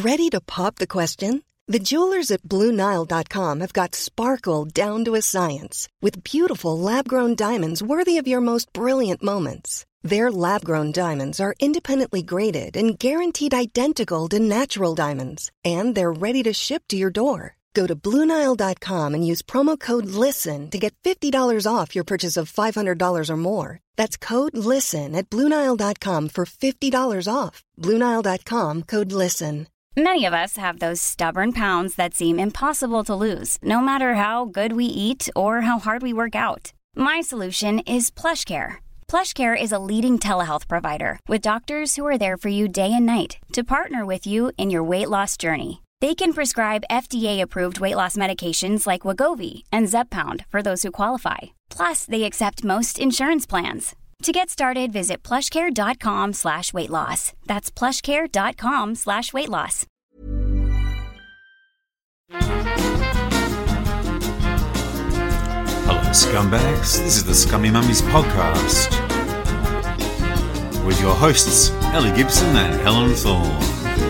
Ready to pop the question? The jewelers at BlueNile.com have got sparkle down to a science with beautiful lab-grown diamonds worthy of your most brilliant moments. Their lab-grown diamonds are independently graded and guaranteed identical to natural diamonds, and they're ready to ship to your door. Go to BlueNile.com and use promo code LISTEN to get $50 off your purchase of $500 or more. That's code LISTEN at BlueNile.com for $50 off. BlueNile.com, code LISTEN. Many of us have those stubborn pounds that seem impossible to lose, no matter how good we eat or how hard we work out. My solution is PlushCare. PlushCare is a leading telehealth provider with doctors who are there for you day and night to partner with you in your weight loss journey. They can prescribe FDA-approved weight loss medications like Wegovy and Zepbound for those who qualify. Plus, they accept most insurance plans. To get started, visit plushcare.com/weightloss. That's plushcare.com/weightloss. Hello, scumbags. This is the Scummy Mummies podcast with your hosts, Ellie Gibson and Helen Thorne.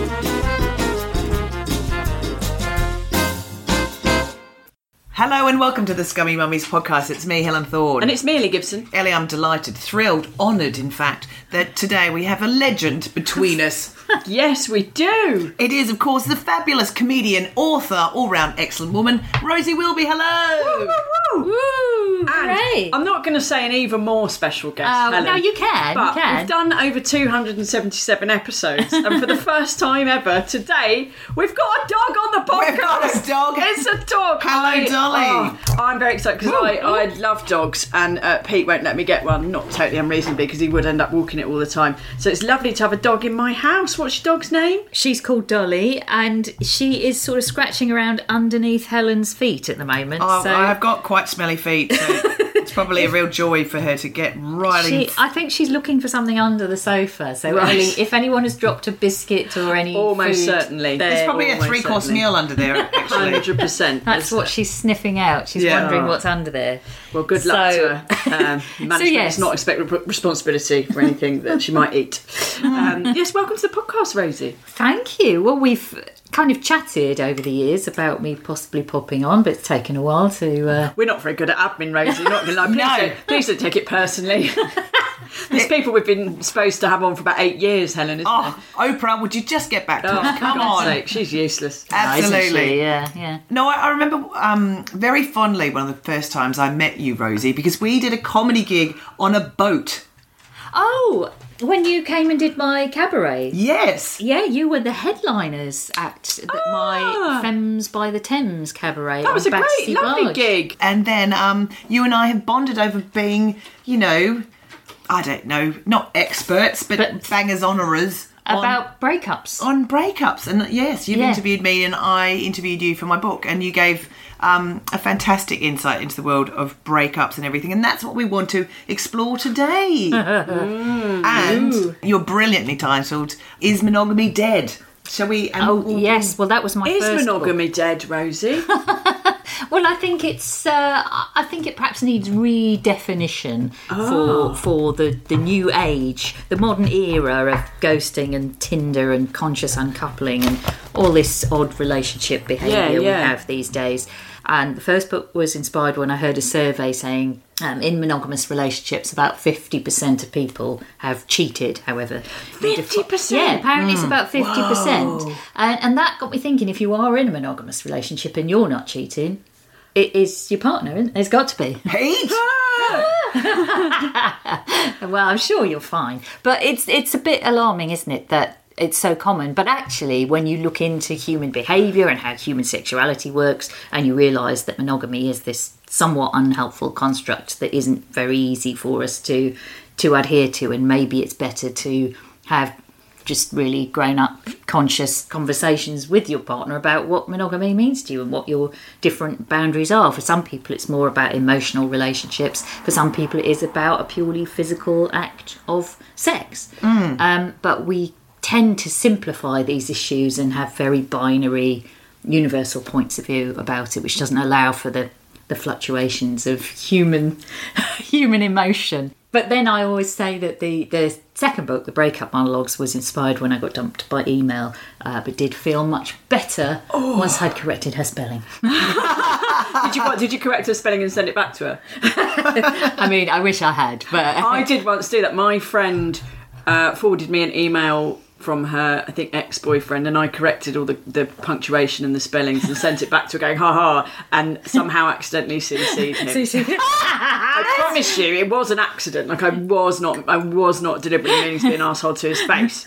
Hello and welcome to the Scummy Mummies podcast. It's me, Helen Thorne. And it's me, Ellie Gibson. Ellie, I'm delighted, thrilled, honoured, in fact, that today we have a legend between us. Yes, we do. It is, of course, the fabulous comedian, author, all-round excellent woman, Rosie Wilby. Hello! Woo, woo, woo. Woo! And Great. I'm not going to say an even more special guest, Helen. No, you can. But you can. we've done over 277 episodes, and for the first time ever, today, we've got a dog on the podcast. We've got a dog. It's a dog. Hello, Dolly. I'm very excited because I love dogs, and Pete won't let me get one, not totally unreasonably, because he would end up walking it all the time. So it's lovely to have a dog in my house. What's your dog's name? She's called Dolly, and she is sort of scratching around underneath Helen's feet at the moment. Oh, so I've got quite smelly feet, so it's probably a real joy for her to get right in. I think she's looking for something under the sofa. So Right. Ellie, if anyone has dropped a biscuit or any Almost food, certainly. There's probably a Almost 3-course certainly. meal under there, actually. 100%. that's what she's sniffing out. She's Yeah. wondering what's under there. Well, good luck So- to her. Management yes. does not expect responsibility for anything that she might eat. Yes, welcome to the podcast, Rosie. Thank you. Well, we've kind of chatted over the years about me possibly popping on, but it's taken a while to... We're not very good at admin, Rosie. Not gonna lie. No. Please don't take it personally. There's people we've been supposed to have on for about 8 years, Helen, isn't Oh, Oprah, would you just get back to us? Come for on. God's sake, she's useless. Isn't Absolutely. she? Yeah. No, I remember very fondly one of the first times I met you, Rosie, because we did a comedy gig on a boat. Oh, when you came and did my cabaret. Yes. Yeah, you were the headliners at my Femmes by the Thames cabaret. That was a on great, Battersea lovely Barge. gig. And then you and I have bonded over being, I don't know, not experts, but bangers honourers. About breakups. On breakups. And yes, you've Yeah. interviewed me and I interviewed you for my book, and you gave a fantastic insight into the world of breakups and everything, and that's what we want to explore today. And you're brilliantly titled, Is Monogamy Dead? Shall we... Yes, well, that was my Is first monogamy dead, Rosie? book. Well, I think it's. I think it perhaps needs redefinition for the new age, the modern era of ghosting and Tinder and conscious uncoupling and all this odd relationship behaviour we have these days. And the first book was inspired when I heard a survey saying in monogamous relationships about 50% of people have cheated, however. 50%? Yeah, apparently it's about 50%. And that got me thinking, if you are in a monogamous relationship and you're not cheating, it is your partner, isn't it? It's got to be. Pete! Well, I'm sure you're fine. But it's a bit alarming, isn't it, that it's so common. But actually, when you look into human behaviour and how human sexuality works, and you realise that monogamy is this somewhat unhelpful construct that isn't very easy for us to adhere to, and maybe it's better to have just really grown-up, conscious conversations with your partner about what monogamy means to you and what your different boundaries are. For some people, it's more about emotional relationships. For some people, it is about a purely physical act of sex. But we tend to simplify these issues and have very binary, universal points of view about it, which doesn't allow for the fluctuations of human emotion. But then I always say that the second book, The Breakup Monologues, was inspired when I got dumped by email, but did feel much better once I'd corrected her spelling. Did you correct her spelling and send it back to her? I mean, I wish I had, but I did once do that. My friend forwarded me an email from her, I think, ex-boyfriend, and I corrected all the punctuation and the spellings and sent it back to her going, ha ha, and somehow accidentally CC'd him. I promise you, it was an accident. Like, I was not deliberately meaning to be an arsehole to his face.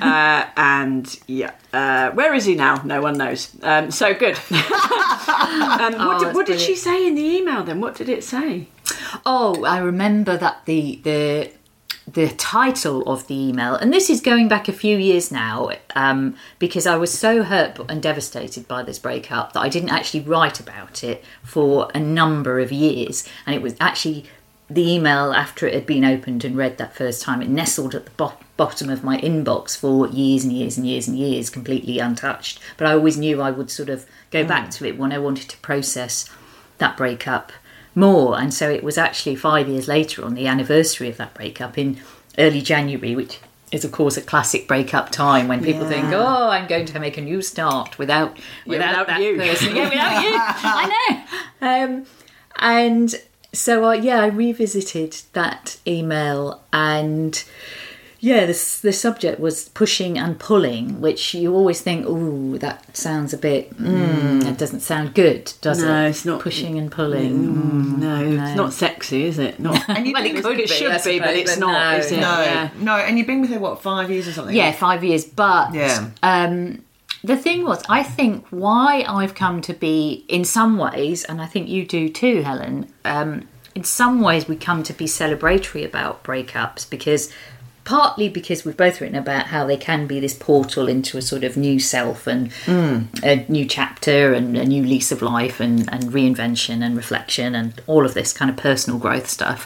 Where is he now? No one knows. So good. What did she say in the email then? What did it say? Oh, I remember that the title of the email, and this is going back a few years now, because I was so hurt and devastated by this breakup that I didn't actually write about it for a number of years. And it was actually the email, after it had been opened and read that first time, it nestled at the bottom of my inbox for years and years and years and years, completely untouched. But I always knew I would sort of go back to it when I wanted to process that breakup more. And so it was actually 5 years later, on the anniversary of that breakup in early January, which is of course a classic breakup time when people think, oh, I'm going to make a new start without that you. person. Yeah, without you. I know. And so I revisited that email, and the subject was pushing and pulling, which you always think, ooh, that sounds a bit, that doesn't sound good, does it? No, it's not. Pushing and pulling. No, it's not sexy, is it? Not. And Well, it could be, should I be, suppose, but it's but not, no, is it? No, and you've been with her, what, 5 years or something? Yeah, 5 years. But Yeah. the thing was, I think why I've come to be, in some ways, and I think you do too, Helen, in some ways we come to be celebratory about breakups, partly because we've both written about how they can be this portal into a sort of new self and a new chapter and a new lease of life and reinvention and reflection and all of this kind of personal growth stuff.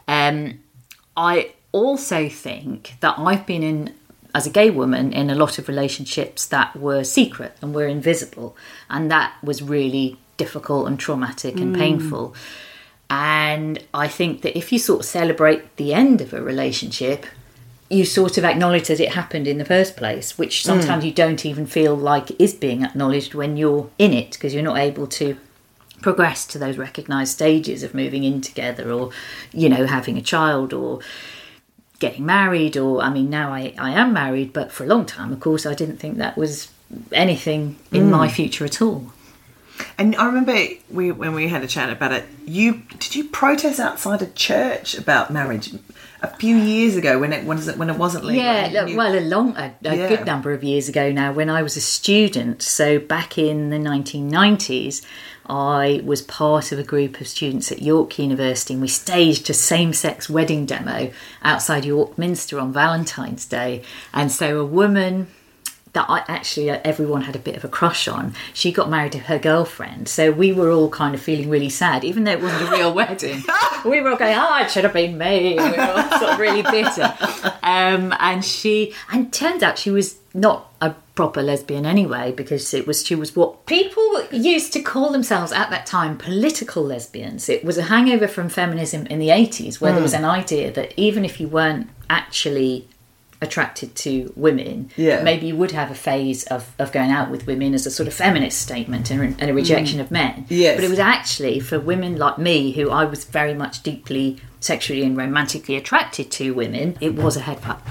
I also think that I've been in, as a gay woman, in a lot of relationships that were secret and were invisible, and that was really difficult and traumatic and painful. And I think that if you sort of celebrate the end of a relationship, you sort of acknowledge that it happened in the first place, which sometimes you don't even feel like is being acknowledged when you're in it, because you're not able to progress to those recognised stages of moving in together, or, having a child, or getting married, or, I mean, now I am married, but for a long time, of course, I didn't think that was anything in my future at all. And I remember when we had a chat about it, did you protest outside a church about marriage a few years ago when it wasn't legal? Yeah, a good number of years ago now, when I was a student. So back in the 1990s, I was part of a group of students at York University, and we staged a same-sex wedding demo outside York Minster on Valentine's Day. And so a woman that everyone had a bit of a crush on, she got married to her girlfriend. So we were all kind of feeling really sad, even though it wasn't a real wedding. We were all going, it should have been me. We were all sort of really bitter. And turns out she was not a proper lesbian anyway, because she was what people used to call themselves at that time political lesbians. It was a hangover from feminism in the 80s, where there was an idea that even if you weren't actually attracted to women, maybe you would have a phase of going out with women as a sort of feminist statement and a rejection of men. Yes. But it was actually for women like me, who I was very much deeply sexually and romantically attracted to women, it was a headbutt.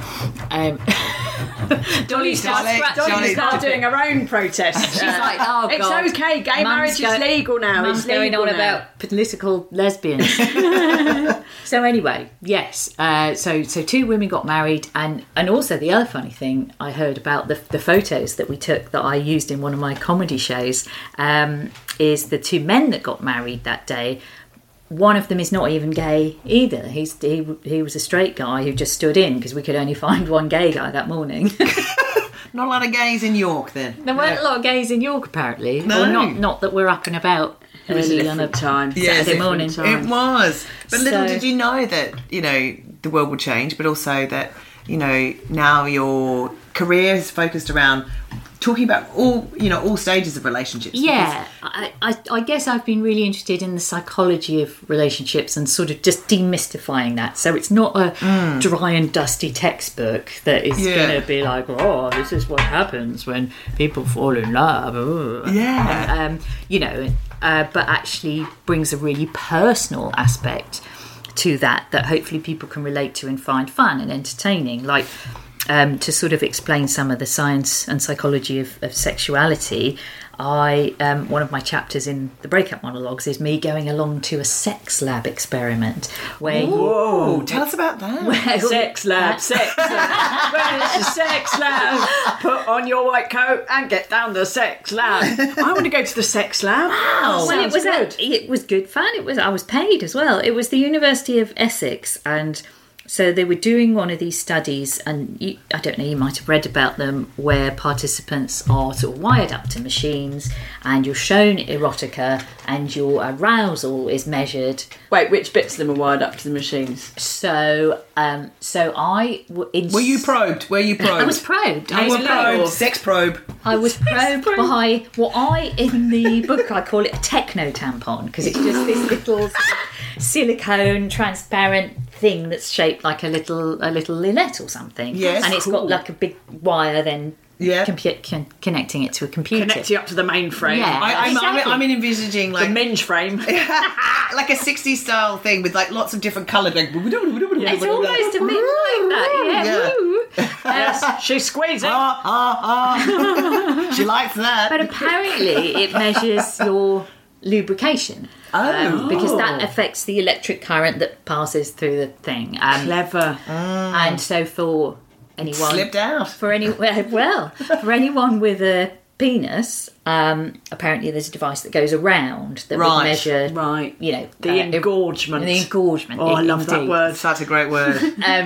Dolly's now doing her own protest. She's like, oh God, it's okay, gay marriage is legal now. Mum's going on about political lesbians. So anyway, yes. So two women got married, and also the other funny thing I heard about the photos that we took that I used in one of my comedy shows is the two men that got married that day. One of them is not even gay either. He was a straight guy who just stood in because we could only find one gay guy that morning. Not a lot of gays in York then. There weren't a lot of gays in York apparently. No. Or not that we're up and about. It was a different time. Saturday morning. It was. But little did you know that, the world will change, but also that, now you're career is focused around talking about all stages of relationships. Yeah, I guess I've been really interested in the psychology of relationships and sort of just demystifying that. So it's not a dry and dusty textbook that is going to be like, oh, this is what happens when people fall in love. Ooh. Yeah. But actually brings a really personal aspect to that hopefully people can relate to and find fun and entertaining. Like, to sort of explain some of the science and psychology of sexuality, one of my chapters in the breakup monologues is me going along to a sex lab experiment where tell us about that. Sex lab. Where's the sex lab? Put on your white coat and get down the sex lab. I want to go to the sex lab. Wow, well, it was good fun. I was paid as well. It was the University of Essex, and so they were doing one of these studies, and I don't know, you might have read about them, where participants are sort of wired up to machines and you're shown erotica and your arousal is measured. Wait, which bits of them are wired up to the machines? So Were you probed? I was probed. Sex probe. I was probed by what in the book I call it a techno tampon, because it's just this little silicone transparent thing that's shaped like a little linnet or something. Yes, and it's got like a big wire then connecting it to a computer. Connecting up to the mainframe. Yeah, I'm envisaging like the minge frame. like a 60s style thing with like lots of different coloured. Like, it's almost a bit like that. Yeah. Yes, she's squeezing. She likes that. But apparently it measures your lubrication. Because that affects the electric current that passes through the thing. Clever. And so for anyone slipped out. For anyone with a penis, apparently there's a device that goes around that would measure the engorgement. The engorgement. Oh, I love that word. Such a great word.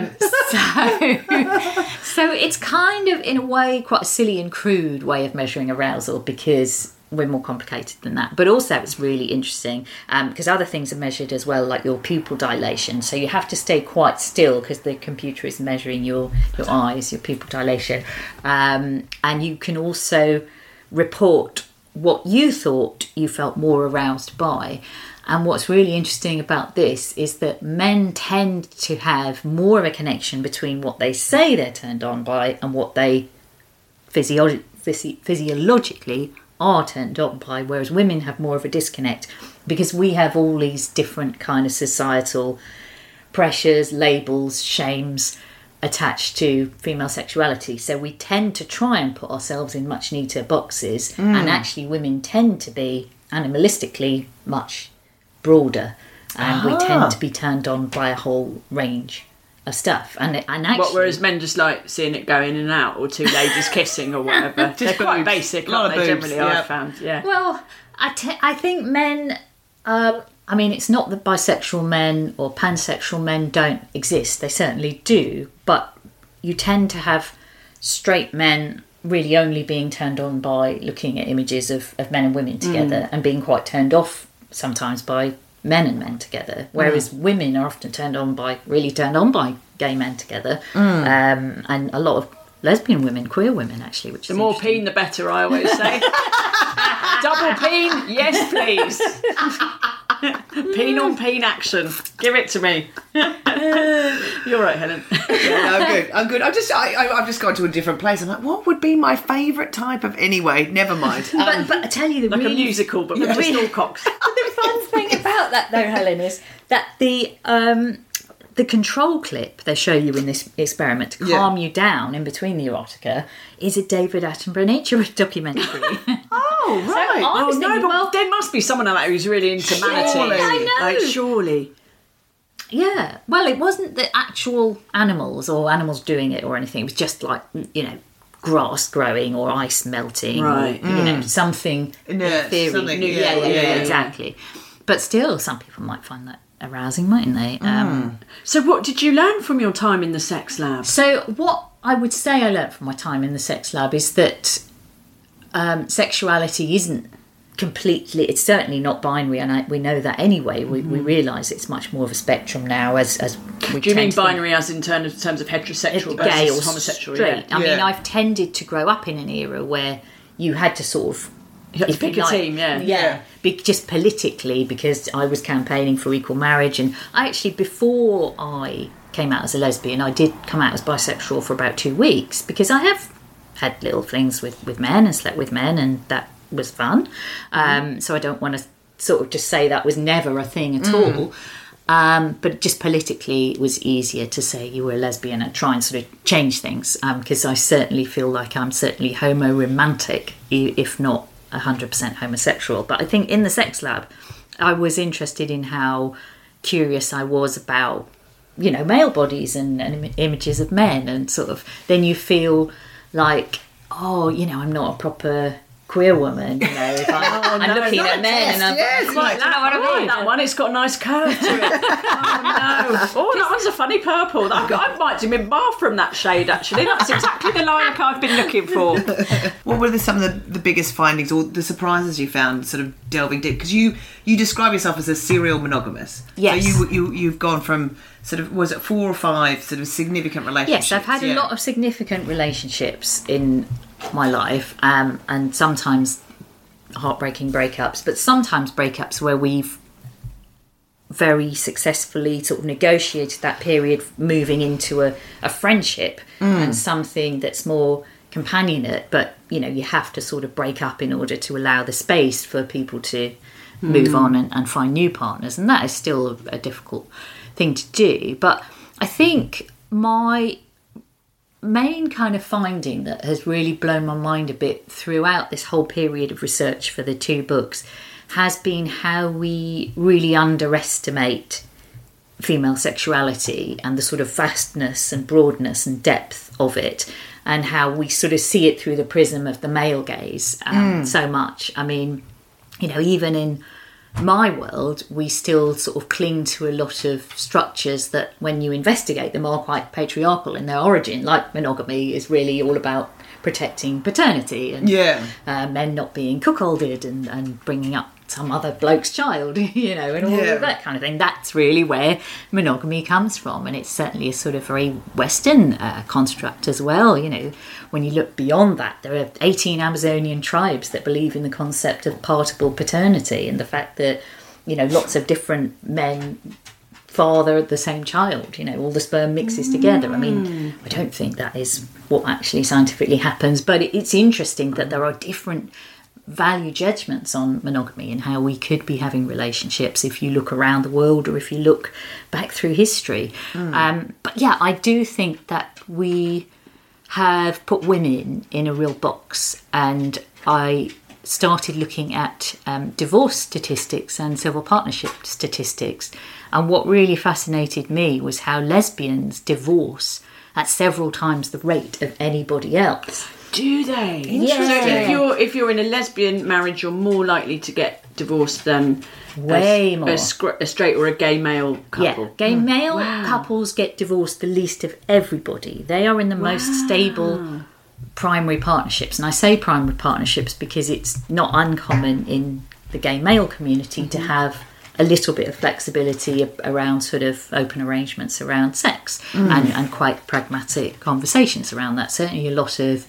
So it's kind of, in a way, quite a silly and crude way of measuring arousal, because we're more complicated than that. But also it's really interesting because other things are measured as well, like your pupil dilation. So you have to stay quite still because the computer is measuring your eyes, your pupil dilation. And you can also report what you thought you felt more aroused by. And what's really interesting about this is that men tend to have more of a connection between what they say they're turned on by and what they physiologically are turned on by, whereas women have more of a disconnect because we have all these different kind of societal pressures, labels, shames attached to female sexuality. So we tend to try and put ourselves in much neater boxes, and actually women tend to be animalistically much broader, and we tend to be turned on by a whole range of stuff. And actually, whereas men just like seeing it go in and out, or two ladies kissing or whatever. They're quite basic, aren't they? Generally, I've found. Yeah. Well, I think men. I mean, it's not that bisexual men or pansexual men don't exist. They certainly do, but you tend to have straight men really only being turned on by looking at images of men and women together, and being quite turned off sometimes by men and men together, whereas women are often turned on by gay men together, and a lot of lesbian women, queer women actually, which the more peen the better, I always say. Double peen, yes please. Peen on peen action, give it to me. You're right, Helen. Yeah, I'm good. I've just gone to a different place. I'm like, what would be my favourite type of, anyway, never mind. But I tell you, like a musical, but with just all cocks. The fun thing about that, though, Helen, is that the control clip they show you in this experiment to calm you down in between the erotica is a David Attenborough nature documentary. Oh, right. So thinking, there must be someone like that who's really into manatee. I know. Like, surely. Yeah. Well, it wasn't the actual animals or animals doing it or anything. It was just like, grass growing or ice melting. Right. Or, something in theory. Something, new. Yeah, exactly. But still, some people might find that arousing, mightn't they? So what did you learn from your time in the sex lab? So what I would say I learnt from my time in the sex lab is that sexuality isn't completely, it's certainly not binary, and we know that anyway. We realise it's much more of a spectrum now. As we do you mean binary as in terms of heterosexual gay versus or homosexual? straight? Yeah. I mean, I've tended to grow up in an era where you had to sort of pick a team, just politically, because I was campaigning for equal marriage, and I actually, before I came out as a lesbian, I did come out as bisexual for about 2 weeks, because I have had little flings with men and slept with men, and that was fun. So I don't want to sort of just say that was never a thing at all. But just politically, it was easier to say you were a lesbian and try and sort of change things, because I certainly feel like I'm certainly homo-romantic, if not 100% homosexual. But I think in the Sex Lab, I was interested in how curious I was about, male bodies and images of men, and sort of then you feel like, I'm not a proper queer woman, if I'm looking at men and I'm quite that, what I mean. That one, it's got a nice curve to it. That one's a funny purple. I might do my bathroom that shade, actually. That's exactly the lilac I've been looking for. What were some of the biggest findings or the surprises you found sort of delving deep? Because you describe yourself as a serial monogamous. Yes. So you've gone from sort of, was it 4 or 5 sort of significant relationships? Yes, I've had a lot of significant relationships in my life, and sometimes heartbreaking breakups, but sometimes breakups where we've very successfully sort of negotiated that period, moving into a friendship and something that's more companionate, but you have to sort of break up in order to allow the space for people to move on and find new partners, and that is still a difficult thing to do. But I think my main kind of finding that has really blown my mind a bit throughout this whole period of research for the 2 books has been how we really underestimate female sexuality and the sort of vastness and broadness and depth of it, and how we sort of see it through the prism of the male gaze so much. I mean, even in my world, we still sort of cling to a lot of structures that, when you investigate them, are quite patriarchal in their origin. Like monogamy is really all about protecting paternity and men not being cuckolded and bringing up some other bloke's child, and all of that kind of thing. That's really where monogamy comes from, and it's certainly a sort of very Western construct as well. When you look beyond that, there are 18 Amazonian tribes that believe in the concept of partible paternity and the fact that, lots of different men father the same child, all the sperm mixes together. I mean, I don't think that is what actually scientifically happens, but it's interesting that there are different value judgments on monogamy and how we could be having relationships if you look around the world or if you look back through history. But yeah, I do think that we have put women in a real box, and I started looking at divorce statistics and civil partnership statistics, and what really fascinated me was how lesbians divorce at several times the rate of anybody else. Do they? Yeah. So if you're in a lesbian marriage, you're more likely to get divorced than more a straight or a gay male couple. Yeah, gay male couples get divorced the least of everybody. They are in the most stable primary partnerships, and I say primary partnerships because it's not uncommon in the gay male community to have a little bit of flexibility around sort of open arrangements around sex and quite pragmatic conversations around that. Certainly a lot of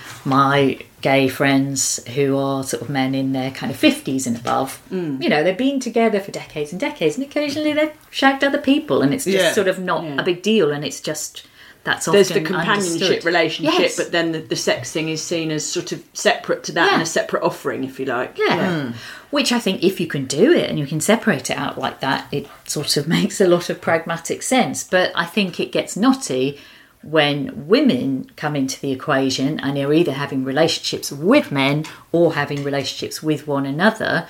my gay friends who are sort of men in their kind of 50s and above, they've been together for decades and decades, and occasionally they've shagged other people, and it's just sort of not a big deal, and it's just that's often there's the companionship understood. relationship, but then the sex thing is seen as sort of separate to that and a separate offering, if you like. Which I think if you can do it and you can separate it out like that, it sort of makes a lot of pragmatic sense. But I think it gets knotty when women come into the equation and are either having relationships with men or having relationships with one another,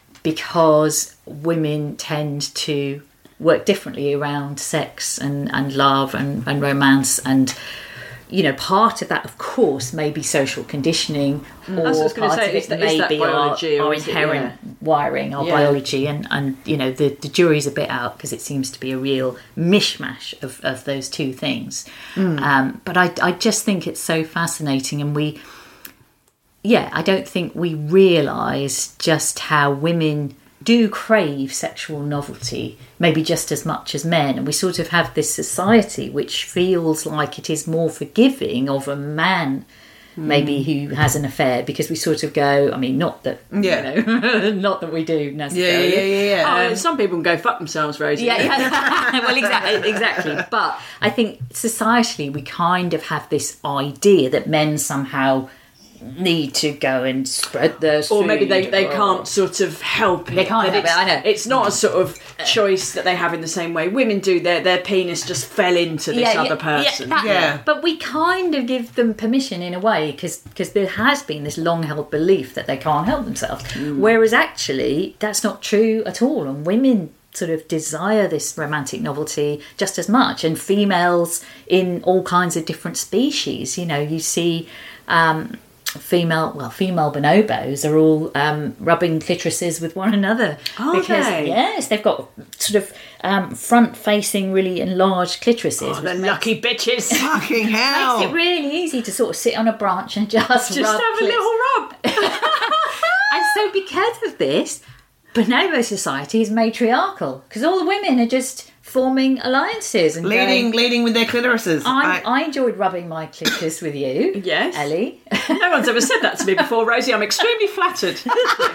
because women tend to work differently around sex and love and romance, and part of that, of course, may be social conditioning, or part of it may be our inherent wiring, our biology, and the jury's a bit out because it seems to be a real mishmash of those two things. But I just think it's so fascinating, and I don't think we realise just how women do crave sexual novelty, maybe just as much as men. And we sort of have this society which feels like it is more forgiving of a man maybe who has an affair, because we sort of go, I mean, not that not that we do necessarily. Some people can go fuck themselves, Rosie. Well, exactly. But I think societally we kind of have this idea that men somehow need to go and spread their or maybe they can't sort of help it. They can't help it, I know. It's not a sort of choice that they have in the same way women do. Their penis just fell into this other person. But we kind of give them permission in a way, because there has been this long held belief that they can't help themselves, whereas actually that's not true at all, and women sort of desire this romantic novelty just as much, and females in all kinds of different species. You see female bonobos are all rubbing clitorises with one another. Yes, they've got sort of front-facing, really enlarged clitorises. The lucky bitches! Fucking hell! Makes it really easy to sort of sit on a branch and just rub have a little rub. And so, because of this, bonobo society is matriarchal, because all the women are just forming alliances and leading with their clitorises. I enjoyed rubbing my clitoris with you. Yes, Ellie. No one's ever said that to me before, Rosie. I'm extremely flattered. So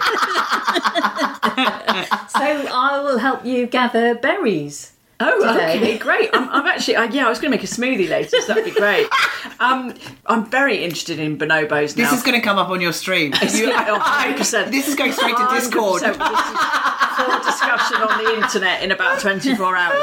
I will help you gather berries. Oh, today. Okay, great. I'm actually, I was going to make a smoothie later, so that'd be great. I'm very interested in bonobos now. This is going to come up on your stream. 100%. This is going straight to Discord. Full discussion on the internet in about 24 hours.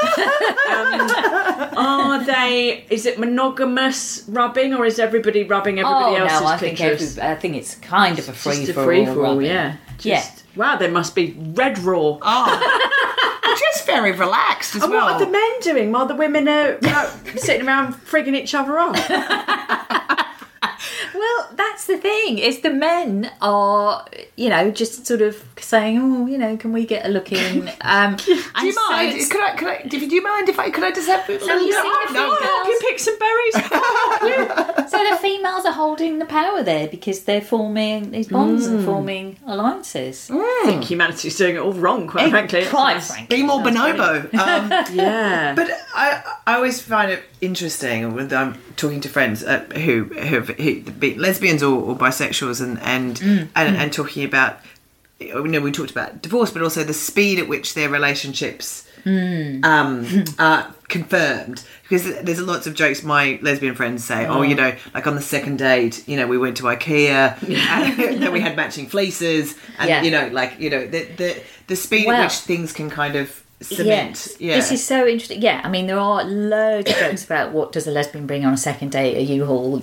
Is it monogamous rubbing, or is everybody rubbing everybody else's clitoris? I think it's kind of a free-for-all. Free-for-all, yeah. Wow, they must be red raw. Just very relaxed as well. What are the men doing while the women are sitting around frigging each other off? Well, that's the thing, is the men are, just sort of saying, can we get a look in? Do you mind? Do you mind if I just have a I'll help you pick some berries. So the females are holding the power there, because they're forming these bonds and forming alliances. I think humanity's doing it all wrong, quite frankly. Be more bonobo. Yeah. But I always find it interesting when I'm talking to friends who be lesbians or bisexuals and talking about, we talked about divorce, but also the speed at which their relationships are confirmed, because there's lots of jokes my lesbian friends say, like on the second date, we went to IKEA and then we had matching fleeces, and the speed at which things can kind of cement. This is so interesting. There are loads of jokes about what does a lesbian bring on a second date, a U-Haul,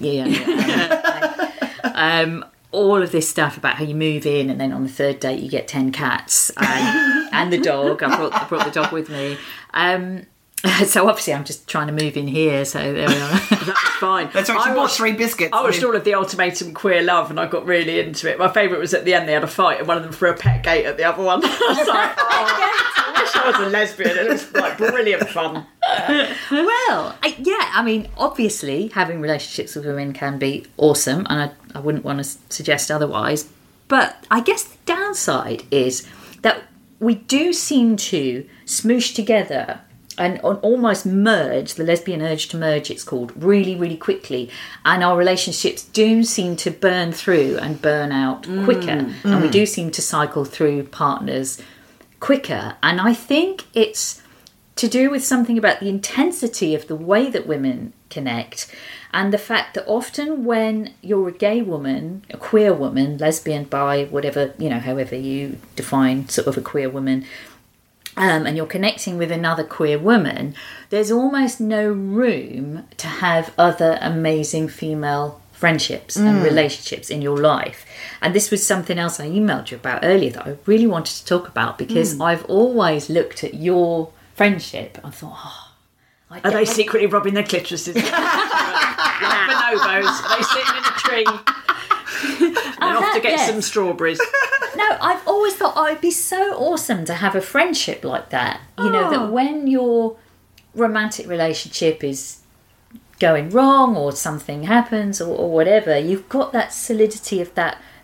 all of this stuff about how you move in and then on the third date you get 10 cats and the dog. I brought the dog with me. So obviously I'm just trying to move in here, so there we are. That's fine. That's right, you bought 3 biscuits. I watched all of the Ultimatum Queer Love and I got really into it. My favourite was at the end they had a fight and one of them threw a pet gate at the other one. I was like, I wish I was a lesbian. It was like brilliant fun. Well, obviously having relationships with women can be awesome, and I wouldn't want to suggest otherwise. But I guess the downside is that we do seem to smoosh together and almost merge, the lesbian urge to merge it's called, really, really quickly. And our relationships do seem to burn through and burn out quicker. And we do seem to cycle through partners quicker. And I think it's to do with something about the intensity of the way that women connect, and the fact that often when you're a gay woman, a queer woman, lesbian, bi, whatever, however you define sort of a queer woman, and you're connecting with another queer woman, there's almost no room to have other amazing female friendships and relationships in your life. And this was something else I emailed you about earlier that I really wanted to talk about, because I've always looked at your friendship and thought, are they secretly rubbing their clitorises? Like bonobos, are they sitting in a tree and off to get some strawberries? No, I've always thought it'd be so awesome to have a friendship like that. That when your romantic relationship is going wrong or something happens or whatever, you've got that solidity of that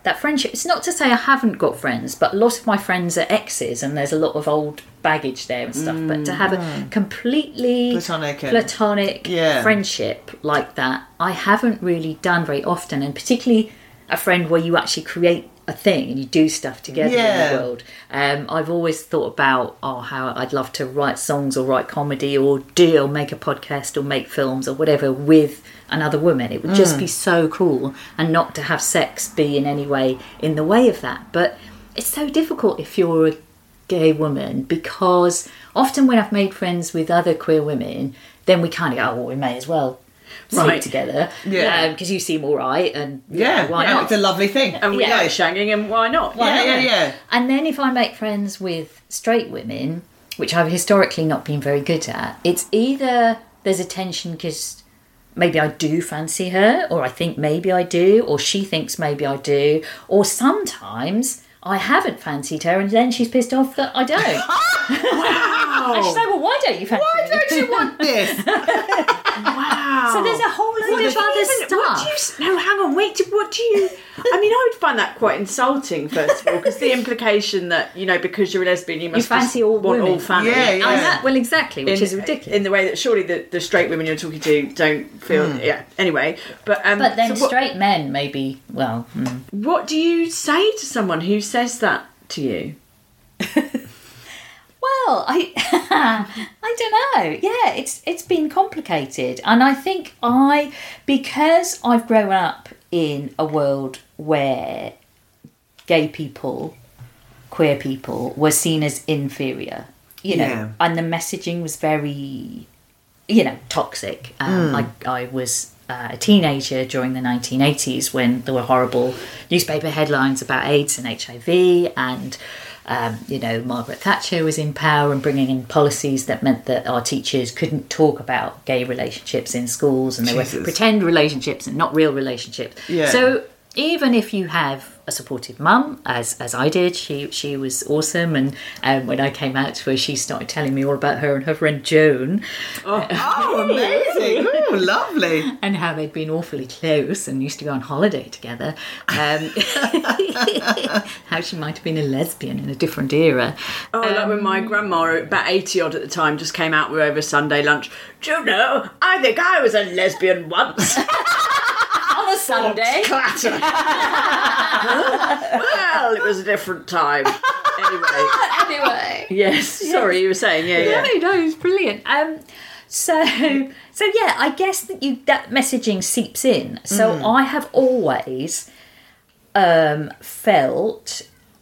that friendship. It's not to say I haven't got friends, but a lot of my friends are exes, and there's a lot of old baggage there and stuff. But to have a completely platonic friendship like that, I haven't really done very often, and particularly a friend where you actually create a thing and you do stuff together in the world. I've always thought about how I'd love to write songs or write comedy or make a podcast or make films or whatever with another woman. It would just be so cool, and not to have sex be in any way in the way of that. But it's so difficult if you're a gay woman, because often when I've made friends with other queer women, then we kind of go, we may as well sleep together, because you seem all right, and why not? It's a lovely thing, and we like shagging, and why not? And then if I make friends with straight women, which I've historically not been very good at, it's either there's a tension because maybe I do fancy her, or I think maybe I do, or she thinks maybe I do, or sometimes I haven't fancied her and then she's pissed off that I don't. Wow. And she's like, well, why don't you fancy me? Why don't you want this? Wow. So there's a whole load of other stuff. Hang on, wait, what do you... I mean, I would find that quite insulting, first of all, because the implication that, because you're a lesbian, you must fancy all want women. all family. Well, exactly, which is ridiculous. In the way that surely the straight women you're talking to don't feel... anyway. But then straight men maybe, What do you say to someone who says that to you? Well, I don't know. Yeah, it's been complicated, and I think because I've grown up in a world where gay people, queer people, were seen as inferior, and the messaging was very, toxic. I was a teenager during the 1980s when there were horrible newspaper headlines about AIDS and HIV, and Margaret Thatcher was in power and bringing in policies that meant that our teachers couldn't talk about gay relationships in schools, and they were pretend relationships and not real relationships. Yeah. So even if you have a supportive mum, as I did, she was awesome, and when I came out to her, she started telling me all about her and her friend Joan. Oh, amazing! Oh, lovely! And how they'd been awfully close and used to go on holiday together. How she might have been a lesbian in a different era. Like when my grandma, about 80 odd at the time, just came out over Sunday lunch. Do you know, I think I was a lesbian once. On a Sunday. Clatter. Well, it was a different time. Anyway. Yes. Sorry, you were saying, No, it's brilliant. So yeah, I guess that messaging seeps in. So I have always felt...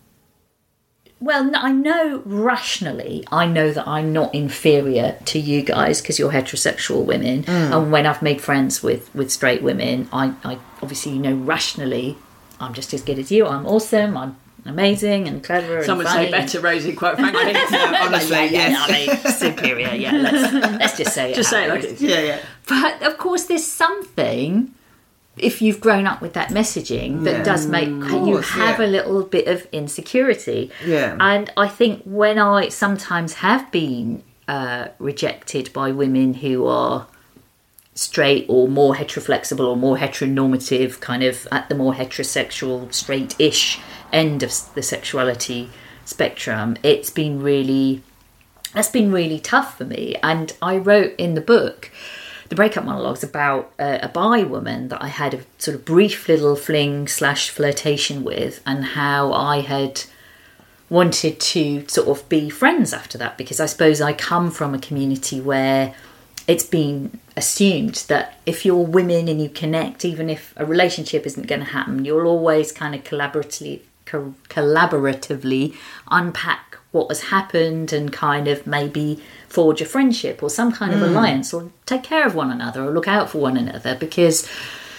Well, I know rationally, that I'm not inferior to you guys because you're heterosexual women. And when I've made friends with straight women, I obviously rationally I'm just as good as you. I'm awesome. I'm amazing and clever. Some would say better, Rosie, quite frankly. Honestly, yes. I mean, superior, let's just say it. Just say it like it is. Yeah. But of course, there's something... if you've grown up with that messaging, that does make you have a little bit of insecurity. Yeah. And I think when I sometimes have been rejected by women who are straight or more heteroflexible or more heteronormative, kind of at the more heterosexual, straight-ish end of the sexuality spectrum, that's been really tough for me. And I wrote in the book the breakup monologues about a bi woman that I had a sort of brief little fling / flirtation with, and how I had wanted to sort of be friends after that, because I suppose I come from a community where it's been assumed that if you're women and you connect, even if a relationship isn't going to happen, you'll always kind of collaboratively unpack what has happened and kind of maybe forge a friendship or some kind of alliance, or take care of one another or look out for one another, because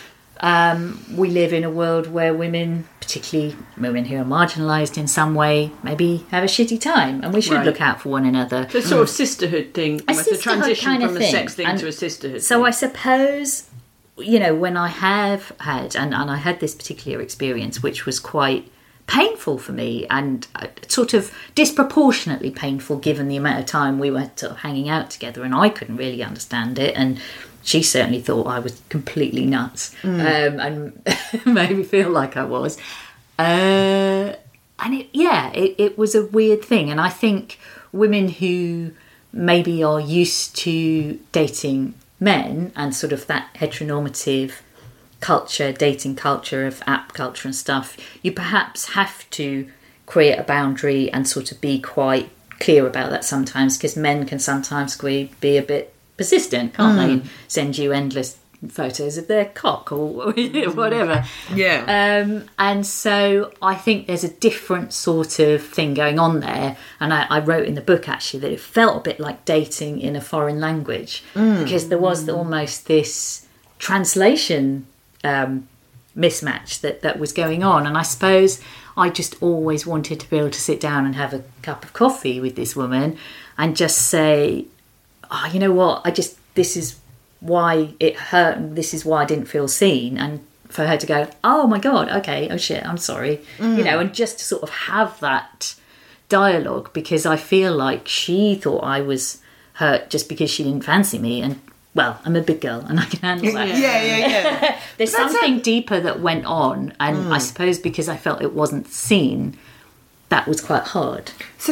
we live in a world where women, particularly women who are marginalised in some way, maybe have a shitty time, and we should look out for one another. So sort of sisterhood thing, the transition kind of from a sex thing to a sisterhood so thing. I suppose, when I have had, and I had this particular experience, which was quite painful for me, and sort of disproportionately painful given the amount of time we were sort of hanging out together, and I couldn't really understand it, and she certainly thought I was completely nuts, and made me feel like I was. And it was a weird thing. And I think women who maybe are used to dating men and sort of that heteronormative culture, dating culture of app culture and stuff, you perhaps have to create a boundary and sort of be quite clear about that sometimes, because men can sometimes be a bit persistent, can't they? And send you endless photos of their cock or whatever. Yeah. And so I think there's a different sort of thing going on there. And I wrote in the book actually that it felt a bit like dating in a foreign language, because there was almost this translation mismatch that was going on. And I suppose I just always wanted to be able to sit down and have a cup of coffee with this woman and just say, oh, you know what, this is why it hurt, and this is why I didn't feel seen, and for her to go, oh my god, okay, oh shit, I'm sorry, and just to sort of have that dialogue, because I feel like she thought I was hurt just because she didn't fancy me, and well, I'm a big girl and I can handle that. Yeah. There's something deeper that went on, and I suppose because I felt it wasn't seen, that was quite hard. So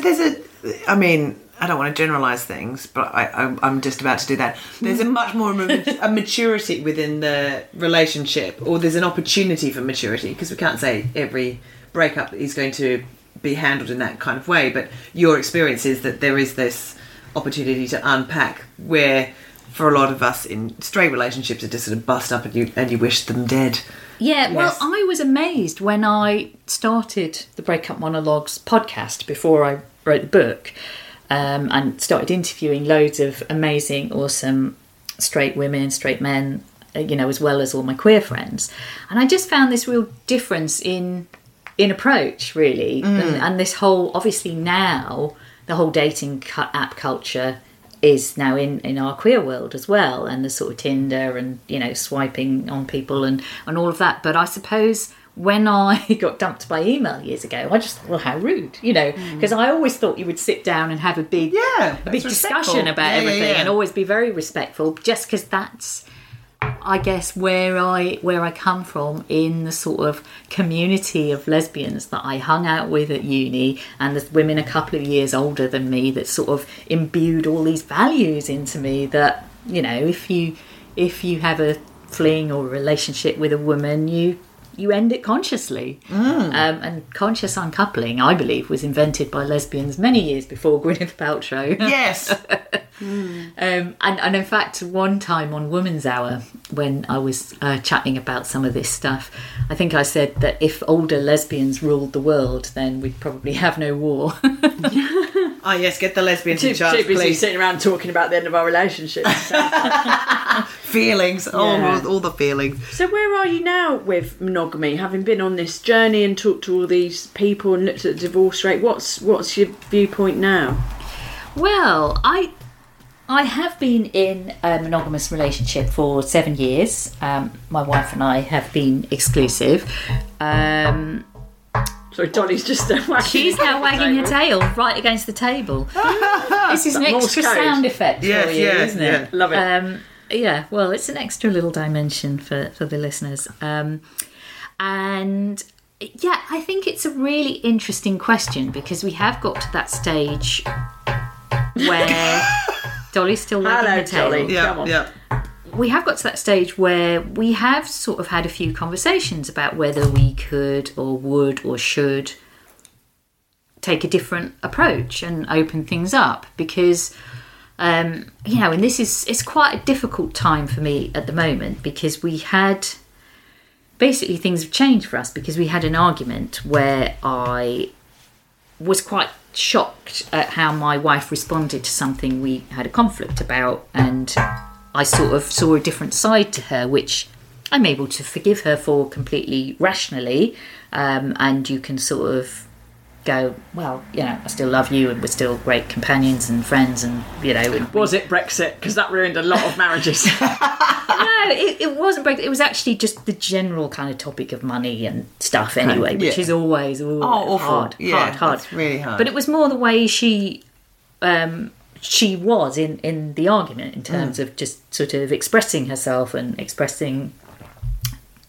I don't want to generalise things, but I'm just about to do that. There's a much more a maturity within the relationship, or there's an opportunity for maturity, because we can't say every breakup is going to be handled in that kind of way, but your experience is that there is this opportunity to unpack, where for a lot of us in straight relationships it just sort of bust up and you wish them dead. Yeah, well, I was amazed when I started the Breakup Monologues podcast before I wrote the book, and started interviewing loads of amazing, awesome straight women, straight men, as well as all my queer friends. And I just found this real difference in approach, really. And this whole, obviously now, the whole dating app culture is now in our queer world as well, and the sort of Tinder and, swiping on people and all of that. But I suppose when I got dumped by email years ago, I just thought, well, how rude, because I always thought you would sit down and have a big discussion about everything and always be very respectful, just because that's, I guess, where I come from in the sort of community of lesbians that I hung out with at uni, and there's women a couple of years older than me that sort of imbued all these values into me that, if you have a fling or a relationship with a woman, you end it consciously. And conscious uncoupling, I believe, was invented by lesbians many years before Gwyneth Paltrow. Yes. And in fact, one time on Woman's Hour, when I was chatting about some of this stuff, I think I said that if older lesbians ruled the world, then we'd probably have no war. Yes, get the lesbians in charge, too busy please. sitting around talking about the end of our relationship. Feelings, all the feelings. So where are you now with monogamy, having been on this journey and talked to all these people and looked at the divorce rate? What's your viewpoint now? Well, I have been in a monogamous relationship for 7 years. My wife and I have been exclusive. Sorry, Dolly's just she's now wagging her tail right against the table. This is an extra sound effect for you, isn't it? Yeah. Love it. Yeah, well, it's an extra little dimension for the listeners. And yeah, I think it's a really interesting question, because we have got to that stage where Dolly's still wagging her tail. Dolly. Come on. Yeah. We have got to that stage where we have sort of had a few conversations about whether we could or would or should take a different approach and open things up, because and it's quite a difficult time for me at the moment, because we had basically, things have changed for us, because we had an argument where I was quite shocked at how my wife responded to something we had a conflict about, and I sort of saw a different side to her, which I'm able to forgive her for completely rationally, and you can sort of go, well, I still love you, and we're still great companions and friends, and Was it Brexit? Because that ruined a lot of marriages. No, it wasn't Brexit. It was actually just the general kind of topic of money and stuff anyway, which is always awful. hard. It's really hard. But it was more the way she was in the argument, in terms of just sort of expressing herself and expressing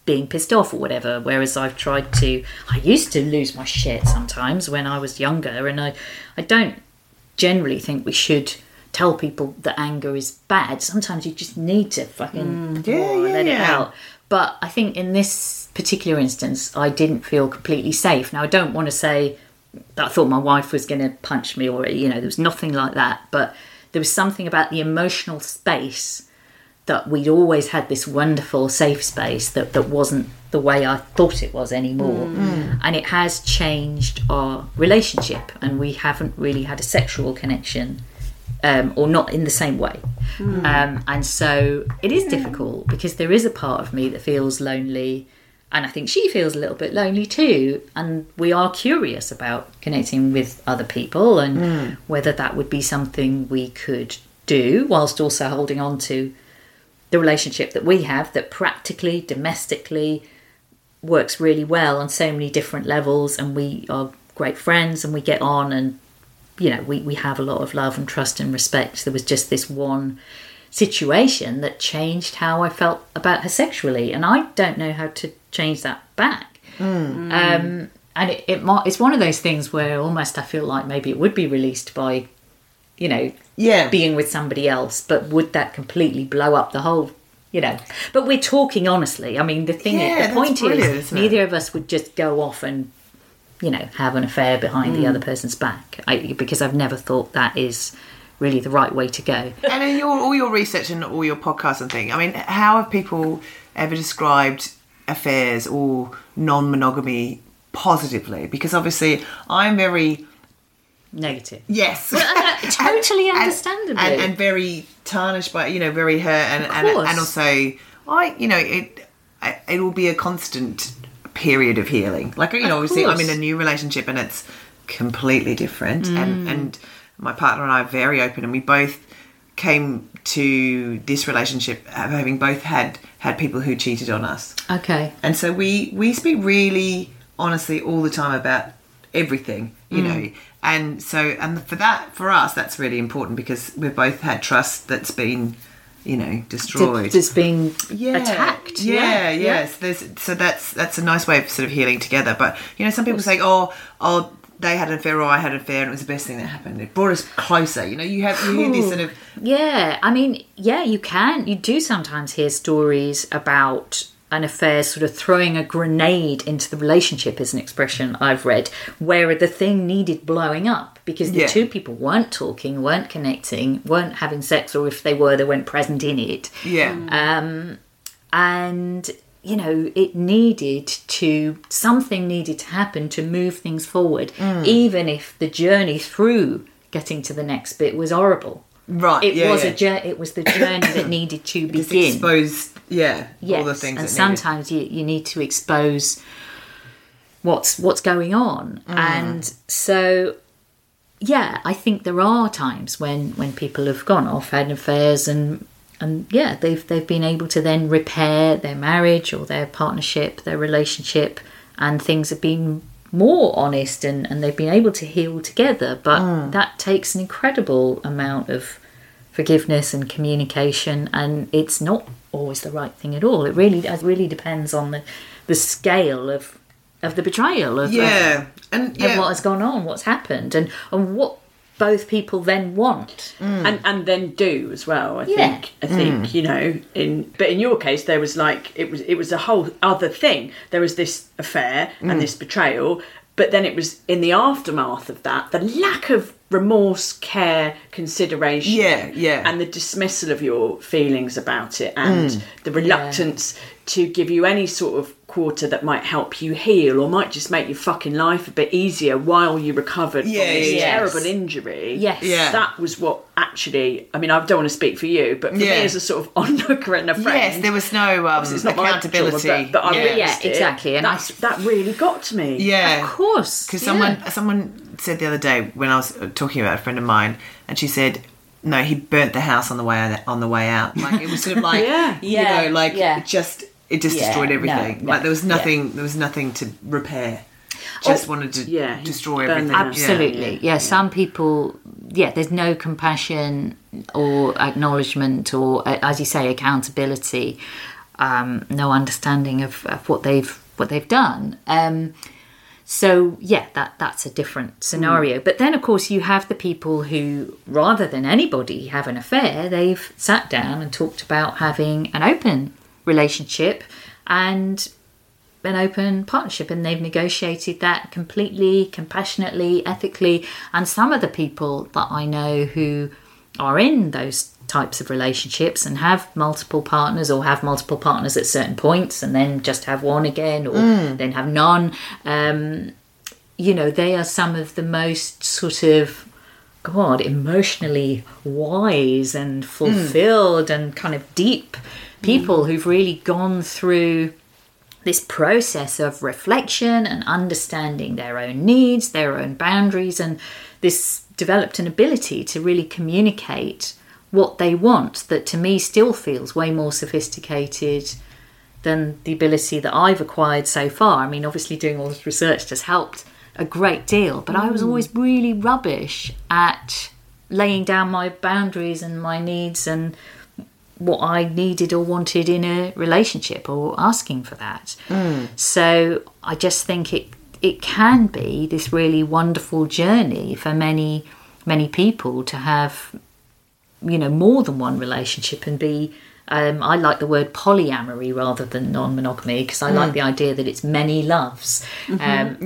being pissed off or whatever. Whereas I used to lose my shit sometimes when I was younger, and I don't generally think we should tell people that anger is bad. Sometimes you just need to fucking let it out. But I think in this particular instance, I didn't feel completely safe. Now, I don't want to say that I thought my wife was going to punch me, or, there was nothing like that. But there was something about the emotional space that we'd always had, this wonderful safe space that wasn't the way I thought it was anymore. And it has changed our relationship, and we haven't really had a sexual connection, or not in the same way. And so it is difficult, because there is a part of me that feels lonely, and I think she feels a little bit lonely too, and we are curious about connecting with other people, and whether that would be something we could do whilst also holding on to the relationship that we have, that practically, domestically works really well on so many different levels, and we are great friends and we get on, and we have a lot of love and trust and respect. There was just this one situation that changed how I felt about her sexually, and I don't know how to change that back. And it's one of those things where almost I feel like maybe it would be released by being with somebody else, but would that completely blow up the whole, but we're talking honestly. I mean, the point is neither of us would just go off and have an affair behind the other person's back, because I've never thought that is really the right way to go. And in all your research and all your podcasts and things, I mean, how have people ever described affairs or non-monogamy positively? Because obviously I'm very negative. Yes. Totally understandable. And very tarnished by, very hurt, and also it will be a constant period of healing. Like, obviously I'm in a new relationship and it's completely different, and my partner and I are very open, and we both came to this relationship having both had people who cheated on us. Okay. And so we speak really honestly all the time about everything, and so, and for us that's really important, because we've both had trust that's been destroyed. Just being attacked. Yes. So that's a nice way of sort of healing together. But some people say, oh, they had an affair or I had an affair and it was the best thing that happened. It brought us closer. You hear this sort of... Yeah, I mean, you do sometimes hear stories about an affair sort of throwing a grenade into the relationship, is an expression I've read, where the thing needed blowing up because the two people weren't talking, weren't connecting, weren't having sex, or if they were, they weren't present in it. Yeah. And... something needed to happen to move things forward, even if the journey through getting to the next bit was horrible. Right. It was the journey that needed to begin. Expose, all the things. And sometimes you need to expose what's going on, and so I think there are times when people have gone off, had affairs, and they've been able to then repair their marriage or their partnership, their relationship, and things have been more honest, and they've been able to heal together. But that takes an incredible amount of forgiveness and communication, and it's not always the right thing at all. It really depends on the scale of the betrayal of what has gone on, what's happened, and what both people then want and then do as well. I think but in your case there was it was a whole other thing. There was this affair and this betrayal, but then it was in the aftermath of that, the lack of remorse, care, consideration, and the dismissal of your feelings about it, and the reluctance to give you any sort of quarter that might help you heal or might just make your fucking life a bit easier while you recovered from this terrible injury. Yes. Yeah. That was what actually, I mean, I don't want to speak for you, but for me as a sort of onlooker and a friend. Yes, there was no it's not accountability. My trauma, but I witnessed it. Exactly. And that really got to me. Yeah. Of course. Because someone said the other day when I was talking about a friend of mine, and she said, no, he burnt the house on the way out. Like, it was sort of like, it just destroyed everything. No, like there was nothing to repair. Just wanted to destroy everything. Absolutely. Yeah. Some people, there's no compassion or acknowledgement or, as you say, accountability. no understanding of what they've done. So yeah, that's a different scenario. But then, of course, you have the people who, rather than anybody have an affair, they've sat down and talked about having an open relationship and an open partnership, and they've negotiated that completely, compassionately, ethically. And some of the people that I know who are in those types of relationships and have multiple partners, or have multiple partners at certain points and then just have one again, or then have none, they are some of the most sort of emotionally wise and fulfilled and kind of deep people who've really gone through this process of reflection and understanding their own needs, their own boundaries, and this developed an ability to really communicate what they want that to me still feels way more sophisticated than the ability that I've acquired so far. I mean, obviously doing all this research has helped a great deal, but I was always really rubbish at laying down my boundaries and my needs and what I needed or wanted in a relationship, or asking for that. So I just think it can be this really wonderful journey for many people to have more than one relationship and be I like the word polyamory rather than non-monogamy, because I like the idea that it's many loves. And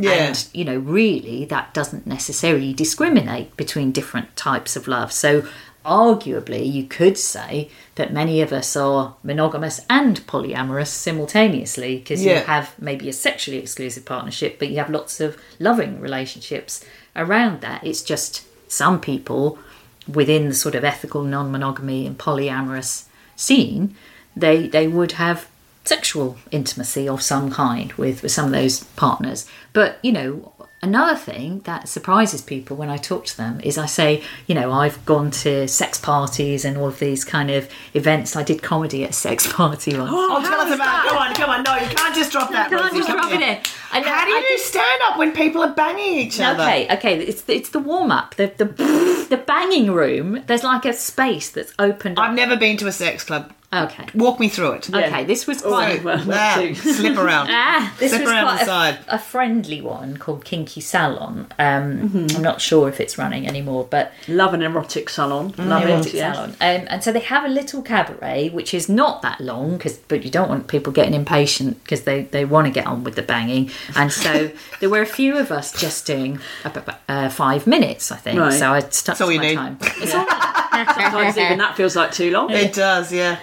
really that doesn't necessarily discriminate between different types of love. So arguably you could say that many of us are monogamous and polyamorous simultaneously, because you have maybe a sexually exclusive partnership, but you have lots of loving relationships around that. It's just some people within the sort of ethical non-monogamy and polyamorous scene, they would have sexual intimacy of some kind with some of those partners. But another thing that surprises people when I talk to them is I say, I've gone to sex parties and all of these kind of events. I did comedy at a sex party once. Oh, tell us about it. Come on. No, you can't just drop that. Can't just drop it in. How do you do stand-up when people are banging each other? Okay. It's the warm-up. The banging room, there's like a space that's opened up. I've never been to a sex club. Okay. Walk me through it. Okay, this was quite... slip around. This slip was around quite the side. a friendly one called Kinky Salon. I'm not sure if it's running anymore, but... Love an erotic salon. Love erotic it, salon. And so they have a little cabaret, which is not that long, but you don't want people getting impatient because they want to get on with the banging. And so there were a few of us just doing 5 minutes, I think. Right. So I stuck to my time. It's all Sometimes even that feels like too long. It does, yeah.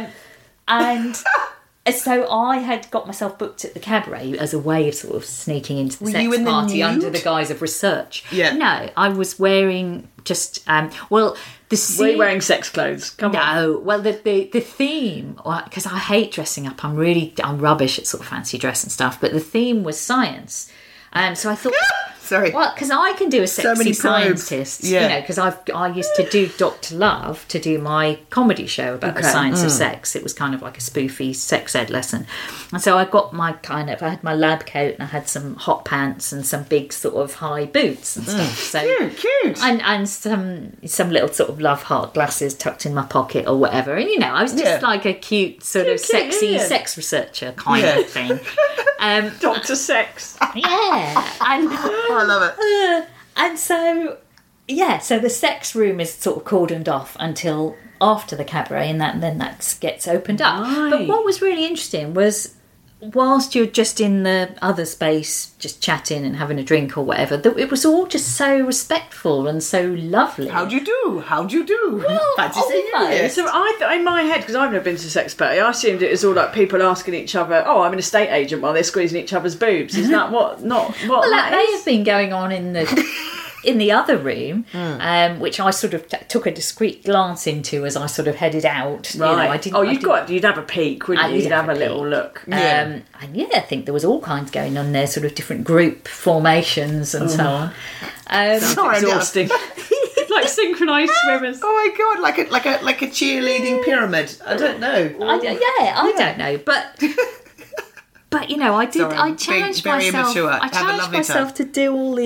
And so I had got myself booked at the cabaret as a way of sort of sneaking into the sex party under the guise of research. Yeah. No, I was wearing just Were you wearing sex clothes? Come on. No, well the theme, because I hate dressing up. I'm rubbish at sort of fancy dress and stuff. But the theme was science, so I thought. Sorry. Well, because I can do a sexy probes. scientist, because I used to do Dr. Love to do my comedy show about the science of sex. It was kind of like a spoofy sex ed lesson. And so I got I had my lab coat and I had some hot pants and some big sort of high boots and stuff. So cute. And some little sort of love heart glasses tucked in my pocket or whatever. And, I was just like a cute sort of sexy sex researcher kind of thing. Dr. Sex. Yeah. And... I love it. And so the sex room is sort of cordoned off until after the cabaret, and then that gets opened up. Right. But what was really interesting was, whilst you're just in the other space, just chatting and having a drink or whatever, it was all just so respectful and so lovely. How'd you do? Well, Fancy seeing you. almost. So in my head, because I've never been to a sex party, I assumed it was all like people asking each other, "Oh, I'm an estate agent," while they're squeezing each other's boobs. Is that what? Not what? Well, that that may is? have been going on in the other room, which I sort of took a discreet glance into as I sort of headed out. Right. You'd have a peak, wouldn't you? You'd have a little look. And I think there was all kinds going on there, sort of different group formations and so on. Sorry, exhausting. Like synchronised swimmers. Oh my god, like a cheerleading pyramid. I don't know. I don't know, but I did. Sorry, I challenged very myself. immature. I Have a challenged lovely myself time. to do all these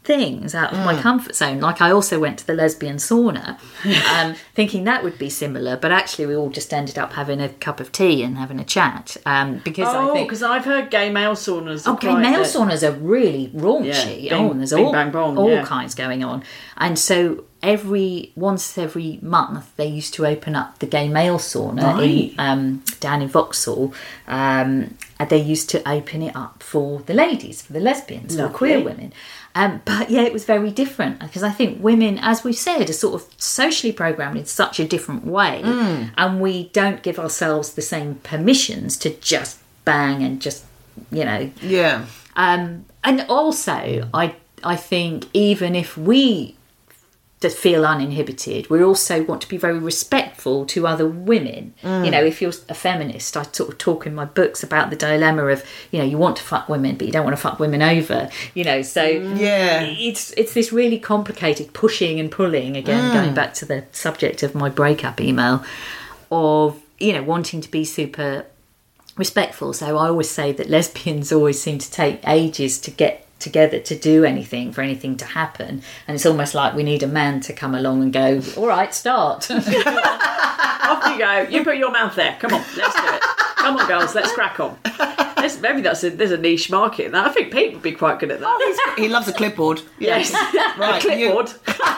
things out of my comfort zone. Like I also went to the lesbian sauna, thinking that would be similar, but actually we all just ended up having a cup of tea and having a chat. Because I've heard gay male saunas. Gay male saunas are really raunchy. Yeah, and there's bing, all bang, bong, kinds going on. And so once every month they used to open up the gay male sauna down in Vauxhall. They used to open it up for the ladies, for the lesbians, for queer women. But yeah, it was very different because I think women, as we've said, are sort of socially programmed in such a different way, and we don't give ourselves the same permissions to just bang and just, Yeah. And also, I think even if we feel uninhibited, we also want to be very respectful to other women. If you're a feminist, I sort of talk in my books about the dilemma of, you want to fuck women, but you don't want to fuck women over. So it's this really complicated pushing and pulling, again, going back to the subject of my breakup email, of, wanting to be super respectful. So I always say that lesbians always seem to take ages to get together to do anything, for anything to happen, and it's almost like we need a man to come along and go, all right, start. Off you go, you put your mouth there, come on, let's do it, come on girls, let's crack on. Maybe there's a niche market in that. I think Pete would be quite good at that. He loves a clipboard. Yes. Right, a clipboard.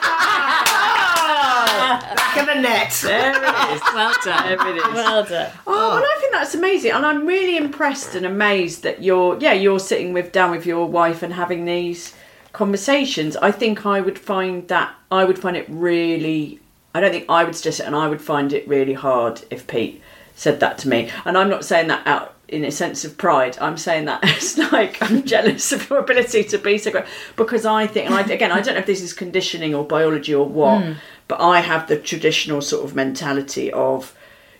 Back of the net. There it is. Well done. There it is. Well done. Oh, and I think that's amazing, and I'm really impressed and amazed that you're sitting down with your wife and having these conversations. I think I would find it really. I don't think I would suggest it, and I would find it really hard if Pete said that to me. And I'm not saying that out in a sense of pride. I'm saying that it's like I'm jealous of your ability to be so great, because I think, and I don't know if this is conditioning or biology or what, but I have the traditional sort of mentality of,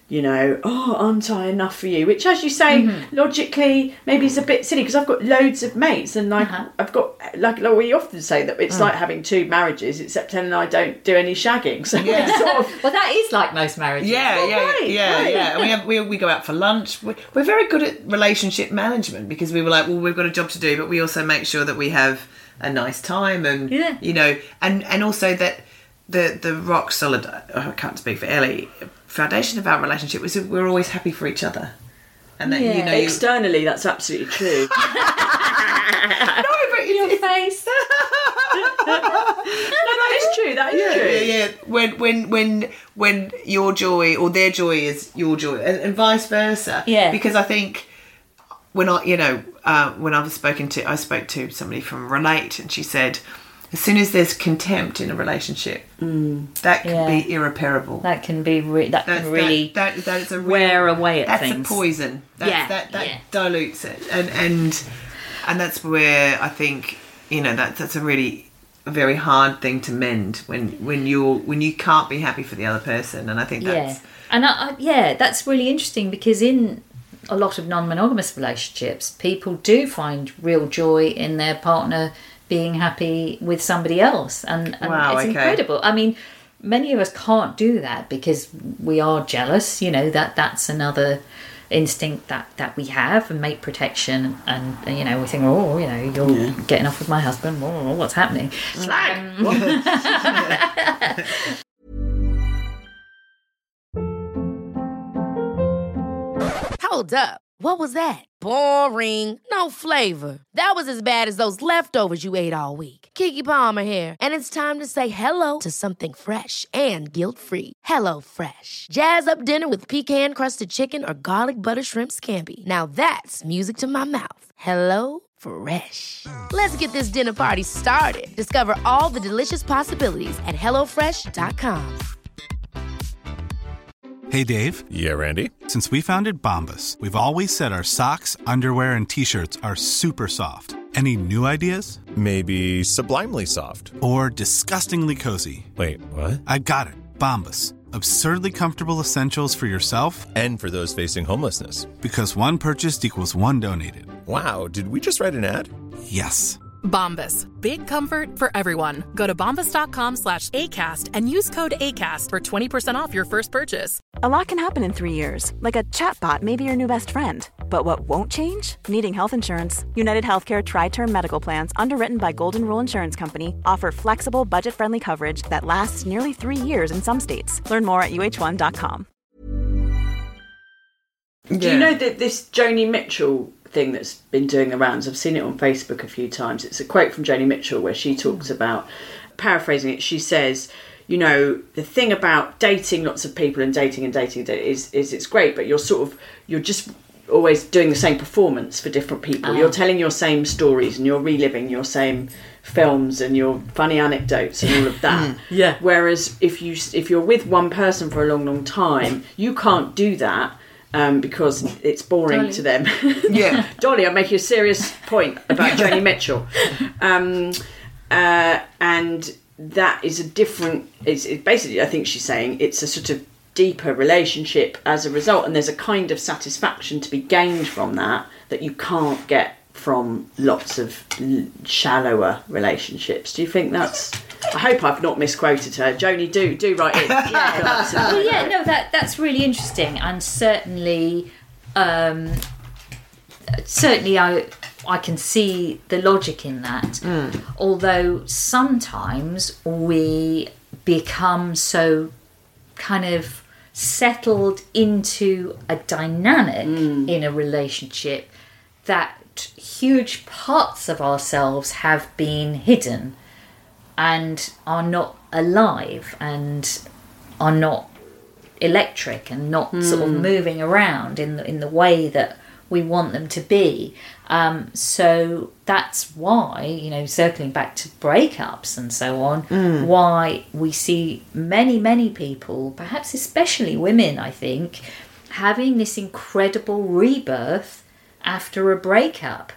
aren't I enough for you? Which, as you say, logically, maybe is a bit silly, because I've got loads of mates, and I've got, like we often say, that it's like having two marriages, except Helen and I don't do any shagging. So well, that is like most marriages. Yeah. And we go out for lunch. We're very good at relationship management, because we were like, well, we've got a job to do, but we also make sure that we have a nice time, and and also that the rock solid, I can't speak for Ellie, foundation of our relationship was we're always happy for each other, and that externally that's absolutely true. No, but Your face. No, that is true. That is true. Yeah. When your joy or their joy is your joy, and vice versa. Yeah. Because I think when I spoke to somebody from Relate, and she said, as soon as there's contempt in a relationship, that can be irreparable. That can be that can really that's a wear away at things. That's a poison. That dilutes it, and that's where I think that's a very hard thing to mend when you can't be happy for the other person, and I think that's that's really interesting, because in a lot of non-monogamous relationships, people do find real joy in their partner being happy with somebody else, and it's incredible. I mean, many of us can't do that because we are jealous. That's another instinct that we have, and mate protection, and we think, you're getting off with my husband. What's happening? Hold up. What was that? Boring. No flavor. That was as bad as those leftovers you ate all week. Keke Palmer here, and it's time to say hello to something fresh and guilt-free. Hello Fresh. Jazz up dinner with pecan-crusted chicken or garlic butter shrimp scampi. Now that's music to my mouth. Hello Fresh. Let's get this dinner party started. Discover all the delicious possibilities at HelloFresh.com. Hey, Dave. Yeah, Randy. Since we founded Bombas, we've always said our socks, underwear, and T-shirts are super soft. Any new ideas? Maybe sublimely soft. Or disgustingly cozy. Wait, what? I got it. Bombas. Absurdly comfortable essentials for yourself and for those facing homelessness. Because one purchased equals one donated. Wow, did we just write an ad? Yes. Bombas. Big comfort for everyone. Go to bombas.com/ACAST and use code ACAST for 20% off your first purchase. A lot can happen in 3 years, like a chatbot may be your new best friend. But what won't change? Needing health insurance. United Healthcare Tri-Term Medical Plans, underwritten by Golden Rule Insurance Company, offer flexible, budget-friendly coverage that lasts nearly 3 years in some states. Learn more at uh1.com. Do you know that this Joni Mitchell thing that's been doing the rounds? I've seen it on Facebook a few times. It's a quote from Joni Mitchell where she talks about, paraphrasing it, she says, you know, the thing about dating lots of people and dating is it's great, but you're just always doing the same performance for different people. You're telling your same stories and you're reliving your same films and your funny anecdotes and all of that. Yeah. Whereas if you're with one person for a long time, you can't do that. Because it's boring Dolly. to them. Yeah. Dolly, I'm making a serious point about Joni Mitchell. And that is a different... It's basically, I think she's saying, it's a sort of deeper relationship as a result, and there's a kind of satisfaction to be gained from that you can't get from lots of shallower relationships. Do you think that's... I hope I've not misquoted her. Joni, do write in. Well, yeah, no, that's really interesting, and certainly I can see the logic in that. Although sometimes we become so kind of settled into a dynamic in a relationship that huge parts of ourselves have been hidden and are not alive and are not electric and not sort of moving around in the way that we want them to be. So that's why, you know, circling back to breakups and so on, why we see many people, perhaps especially women, I think, having this incredible rebirth after a breakup.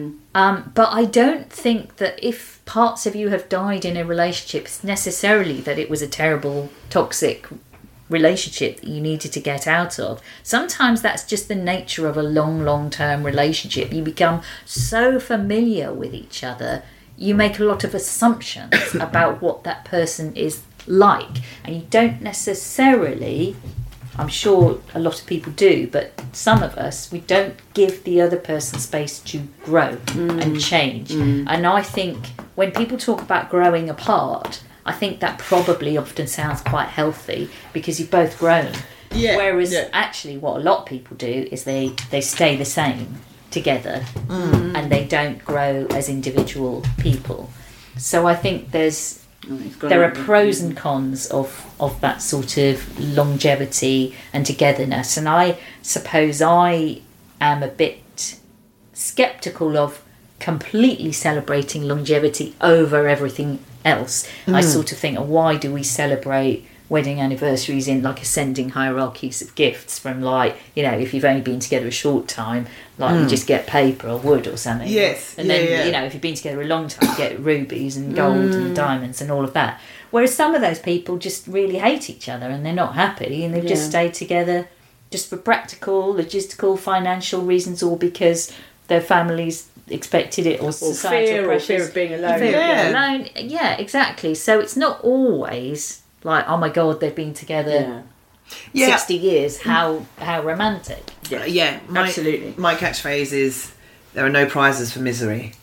But I don't think that if parts of you have died in a relationship, it's necessarily that it was a terrible, toxic relationship that you needed to get out of. Sometimes that's just the nature of a long-term relationship. You become so familiar with each other, you make a lot of assumptions about what that person is like, and you don't necessarily... I'm sure a lot of people do, but some of us, we don't give the other person space to grow and change. And I think when people talk about growing apart, I think that probably often sounds quite healthy because you've both grown. Yeah. Whereas actually what a lot of people do is they stay the same together and they don't grow as individual people. So I think there are pros and cons of that sort of longevity and togetherness, and I suppose I am a bit sceptical of completely celebrating longevity over everything else. I sort of think, why do we celebrate wedding anniversaries in like ascending hierarchies of gifts from, like, you know, if you've only been together a short time, like you just get paper or wood or something. Yes. And then, you know, if you've been together a long time, you get rubies and gold and diamonds and all of that. Whereas some of those people just really hate each other and they're not happy and they've just stayed together just for practical, logistical, financial reasons, or because their families expected it, or societal pressures. Fear of being alone. Alone. Yeah, exactly. So it's not always like, oh my God, they've been together 60 years. How romantic. Absolutely. My catchphrase is, there are no prizes for misery.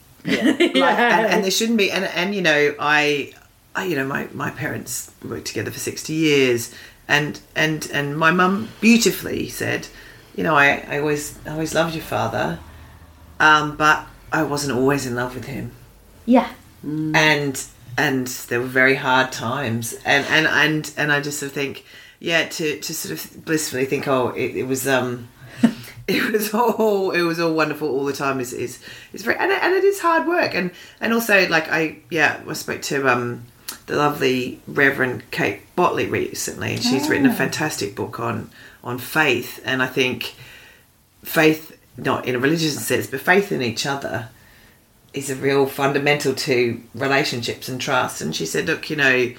And there shouldn't be. And you know, I you know, my parents worked together for 60 years, and my mum beautifully said, you know, I always loved your father, but I wasn't always in love with him. Yeah. And there were very hard times, and I just sort of think, to sort of blissfully think, it was all wonderful all the time is very, and it is hard work, and also, like, I spoke to the lovely Reverend Kate Botley recently, and she's written a fantastic book on faith, and I think faith, not in a religious sense, but faith in each other is a real fundamental to relationships and trust. And she said, look, you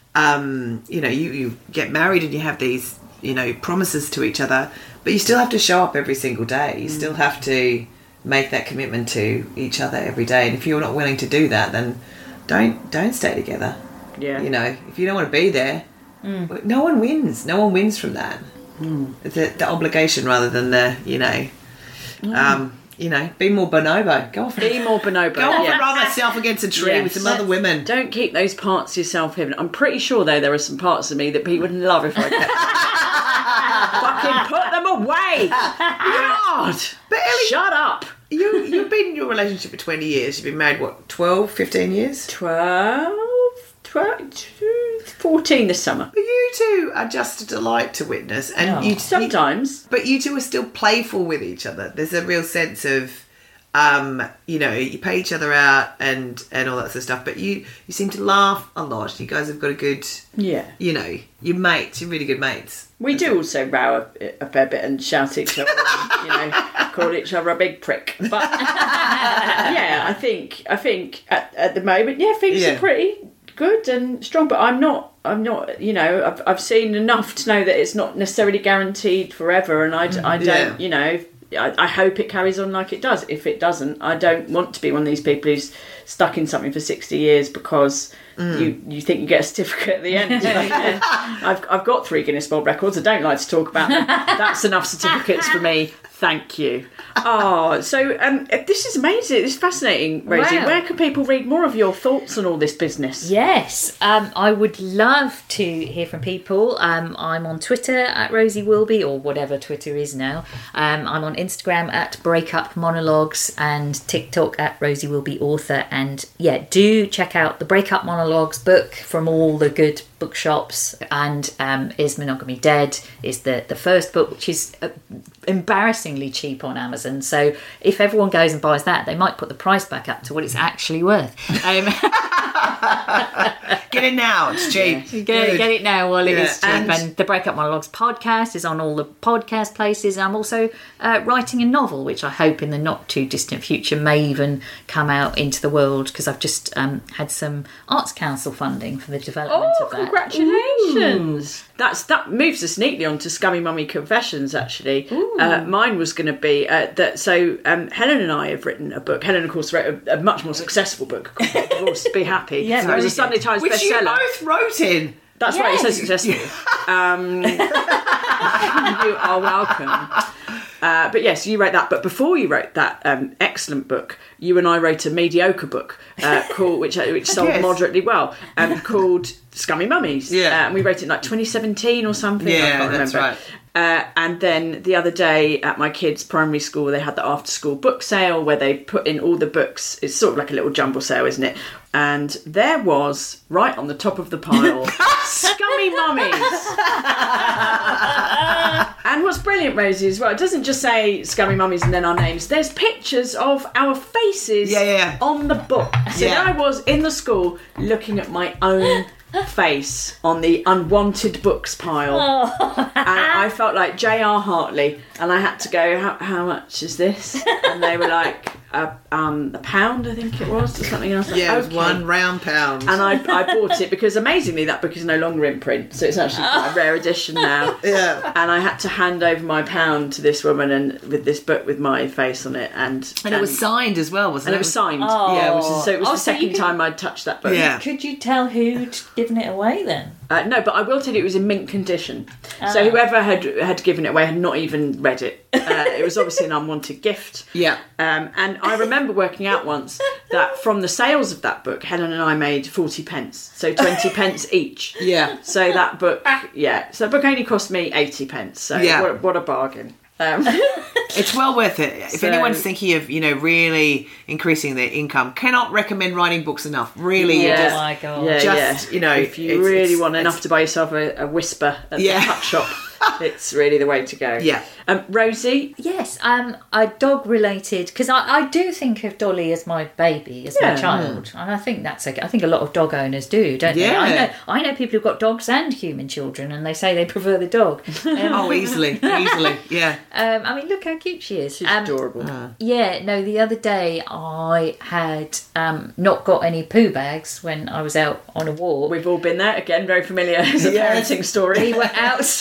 get married and you have these, you know, promises to each other, but you still have to show up every single day. You still have to make that commitment to each other every day. And if you're not willing to do that, then don't stay together. Yeah. You know, if you don't want to be there, no one wins. No one wins from that. It's the obligation rather than the, you know, be more bonobo. Go off. Be more bonobo. Go off and rub myself against a tree with some other women. Don't keep those parts of yourself hidden. I'm pretty sure, though, there are some parts of me that Pete would love if I kept. Fucking put them away. God. But Ellie, shut up. You've been in your relationship for 20 years. You've been married, what, 12, 15 years? 14 this summer. But you two are just a delight to witness. And sometimes. But you two are still playful with each other. There's a real sense of, you know, you pay each other out and all that sort of stuff. But you seem to laugh a lot. You guys have got a good, you know, you're mates. You're really good mates. We do also row a fair bit and shout at each other, and, you know, call each other a big prick. But yeah, I think at the moment, things are pretty good and strong. But I'm not. You know, I've seen enough to know that it's not necessarily guaranteed forever, and I don't. You know, I hope it carries on like it does. If it doesn't, I don't want to be one of these people who's stuck in something for 60 years because you think you get a certificate at the end. I've got 3 Guinness World Records. I don't like to talk about them. That's enough certificates for me. Thank you. Oh, so this is amazing. This is fascinating, Rosie. Wow. Where can people read more of your thoughts on all this business? Yes, I would love to hear from people. I'm on Twitter at Rosie Wilby, or whatever Twitter is now. I'm on Instagram at Breakup Monologues and TikTok at Rosie Wilby Author. And do check out the Breakup Monologues book from all the good bookshops. And Is Monogamy Dead is the first book, which is embarrassingly cheap on Amazon. So if everyone goes and buys that, they might put the price back up to what it's actually worth. Get it now, it's cheap. Get it now while it is cheap. And the Breakup Monologues podcast is on all the podcast places. I'm also writing a novel, which I hope in the not too distant future may even come out into the world, because I've just had some Arts Council funding for the development of that. Congratulations! That moves us neatly on to Scummy Mummy Confessions, actually. Mine was going to be Helen and I have written a book. Helen, of course, wrote a much more successful book called Divorce to Be Happy. Yeah, it was a Sunday Times which bestseller. you both wrote in. That's right, it says successful. You are welcome. But yes, you wrote that. But before you wrote that excellent book, you and I wrote a mediocre book called, which sold moderately well, called Scummy Mummies. Yeah. And we wrote it in like 2017 or something. Yeah, I can't that's remember. right. And then the other day at my kids' primary school, they had the after-school book sale where they put in all the books. It's sort of like a little jumble sale, isn't it? And there was, right on the top of the pile, Scummy Mummies. And what's brilliant, Rosie, as well, it doesn't just say Scummy Mummies and then our names. There's pictures of our faces on the book. So there I was in the school looking at my own face on the unwanted books pile, and I felt like J.R. Hartley, and I had to go, how much is this? And they were like, a pound, I think it was, or something else. Yeah, it was £1 round. And I bought it because amazingly that book is no longer in print, so it's actually quite a rare edition now. Yeah. And I had to hand over my pound to this woman and with this book with my face on it, and it was signed as well, wasn't it? And it was signed. Oh. Yeah, so it was the second time I'd touched that book. Yeah. Could you tell who'd given it away then? No, but I will tell you it was in mint condition. So whoever had given it away had not even read it. It was obviously an unwanted gift. Yeah. And I remember working out once that from the sales of that book, Helen and I made 40 pence. So 20 pence each. Yeah. So that book, so the book only cost me 80 pence. So what a bargain. It's well worth it. If anyone's thinking of, really increasing their income, cannot recommend writing books enough. Really, oh my god! If you really want enough to buy yourself a whisper at the tuck shop, it's really the way to go. Yeah. Rosie? Yes, a dog related, because I do think of Dolly as my baby, as my child, and I think that's okay. I think a lot of dog owners do, don't they? I know people who've got dogs and human children, and they say they prefer the dog. Easily, yeah. I mean, look how cute she is. She's adorable. The other day I had not got any poo bags when I was out on a walk. We've all been there. Again, very familiar as a parenting story. We were outside.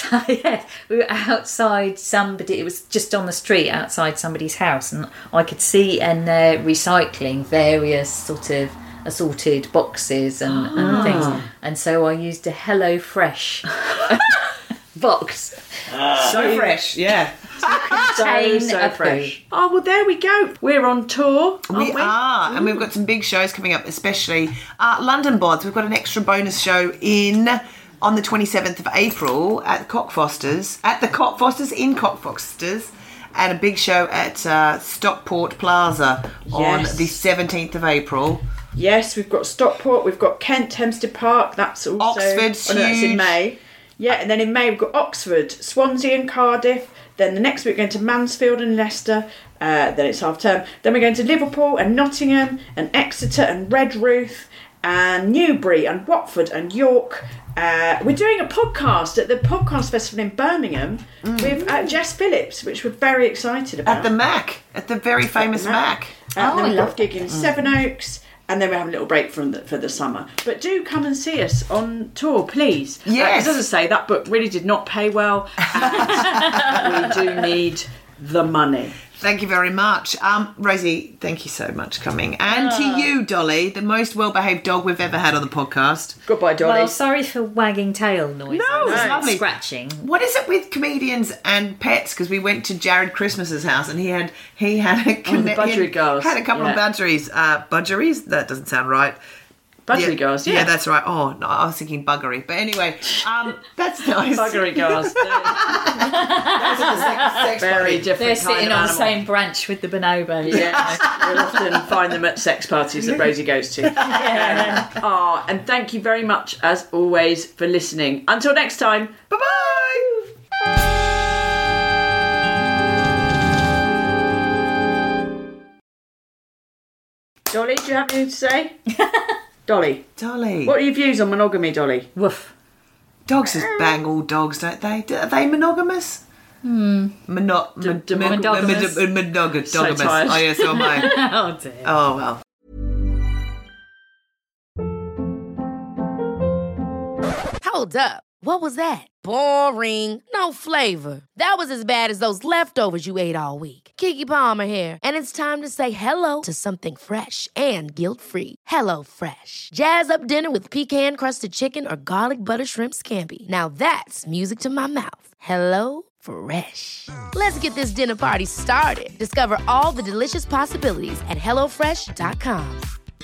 we were outside somebody. It was just on the street outside somebody's house, and I could see in there recycling various sort of assorted boxes and things. And so I used a HelloFresh box. So fresh, yeah. So fresh. Oh, well, there we go. We're on tour, aren't we? Are, and we've got some big shows coming up, especially London Bods. We've got an extra bonus show on the 27th of April at Cockfosters in Cockfosters, and a big show at Stockport Plaza on the 17th of April. Yes, we've got Stockport, we've got Kent, Hampstead Park, that's also... Oxford's huge. That's in May. Yeah, and then in May we've got Oxford, Swansea and Cardiff. Then the next week we're going to Mansfield and Leicester. Then it's half term. Then we're going to Liverpool and Nottingham and Exeter and Redruth and Newbury and Watford and York. We're doing a podcast at the Podcast Festival in Birmingham with Jess Phillips, which we're very excited about. At the Mac, at the very famous Mac. And then we've got a gig in Sevenoaks. And then we have a little break for the summer. But do come and see us on tour, please. Yes. As I say, that book really did not pay well. And we do need the money. Thank you very much. Rosie, thank you so much for coming. And to you, Dolly, the most well-behaved dog we've ever had on the podcast. Goodbye, Dolly. Well, sorry for wagging tail noise. No, it's lovely. Scratching. What is it with comedians and pets? Because we went to Jared Christmas's house and he had a the budgerigars. Had a couple of budgeries. Budgeries? That doesn't sound right. Budgerigars, yeah. Yeah, that's right. Oh, no, I was thinking buggery. But anyway, that's nice. Budgerigars. Very different. They're sitting on the animal. same branch with the bonobos. Yes, we'll often find them at sex parties that Rosie goes to. And thank you very much, as always, for listening. Until next time, bye-bye! Dolly, do you have anything to say? Dolly. What are your views on monogamy, Dolly? Woof. Dogs just bang all dogs, don't they? Are they monogamous? Monogamous. So tired. Oh, yes, so am I. Oh, dear. Oh, well. Hold up. What was that? Boring. No flavor. That was as bad as those leftovers you ate all week. Keke Palmer here, and it's time to say hello to something fresh and guilt-free. HelloFresh. Jazz up dinner with pecan-crusted chicken or garlic butter shrimp scampi. Now that's music to my mouth. HelloFresh. Let's get this dinner party started. Discover all the delicious possibilities at HelloFresh.com.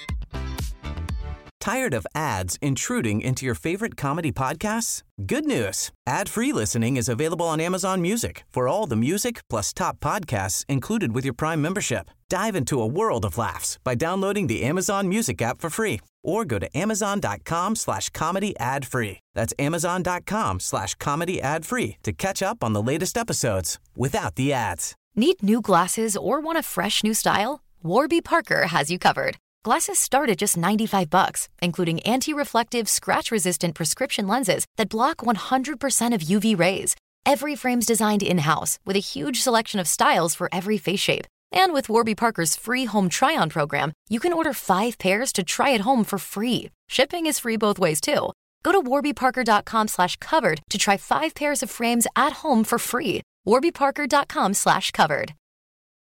Tired of ads intruding into your favorite comedy podcasts? Good news. Ad-free listening is available on Amazon Music for all the music plus top podcasts included with your Prime membership. Dive into a world of laughs by downloading the Amazon Music app for free or go to amazon.com/comedy ad-free. That's amazon.com/comedy ad-free to catch up on the latest episodes without the ads. Need new glasses or want a fresh new style? Warby Parker has you covered. Glasses start at just $95, including anti-reflective, scratch-resistant prescription lenses that block 100% of UV rays. Every frame's designed in-house with a huge selection of styles for every face shape. And with Warby Parker's free home try-on program, you can order 5 pairs to try at home for free. Shipping is free both ways, too. Go to warbyparker.com/covered to try 5 pairs of frames at home for free. warbyparker.com/covered.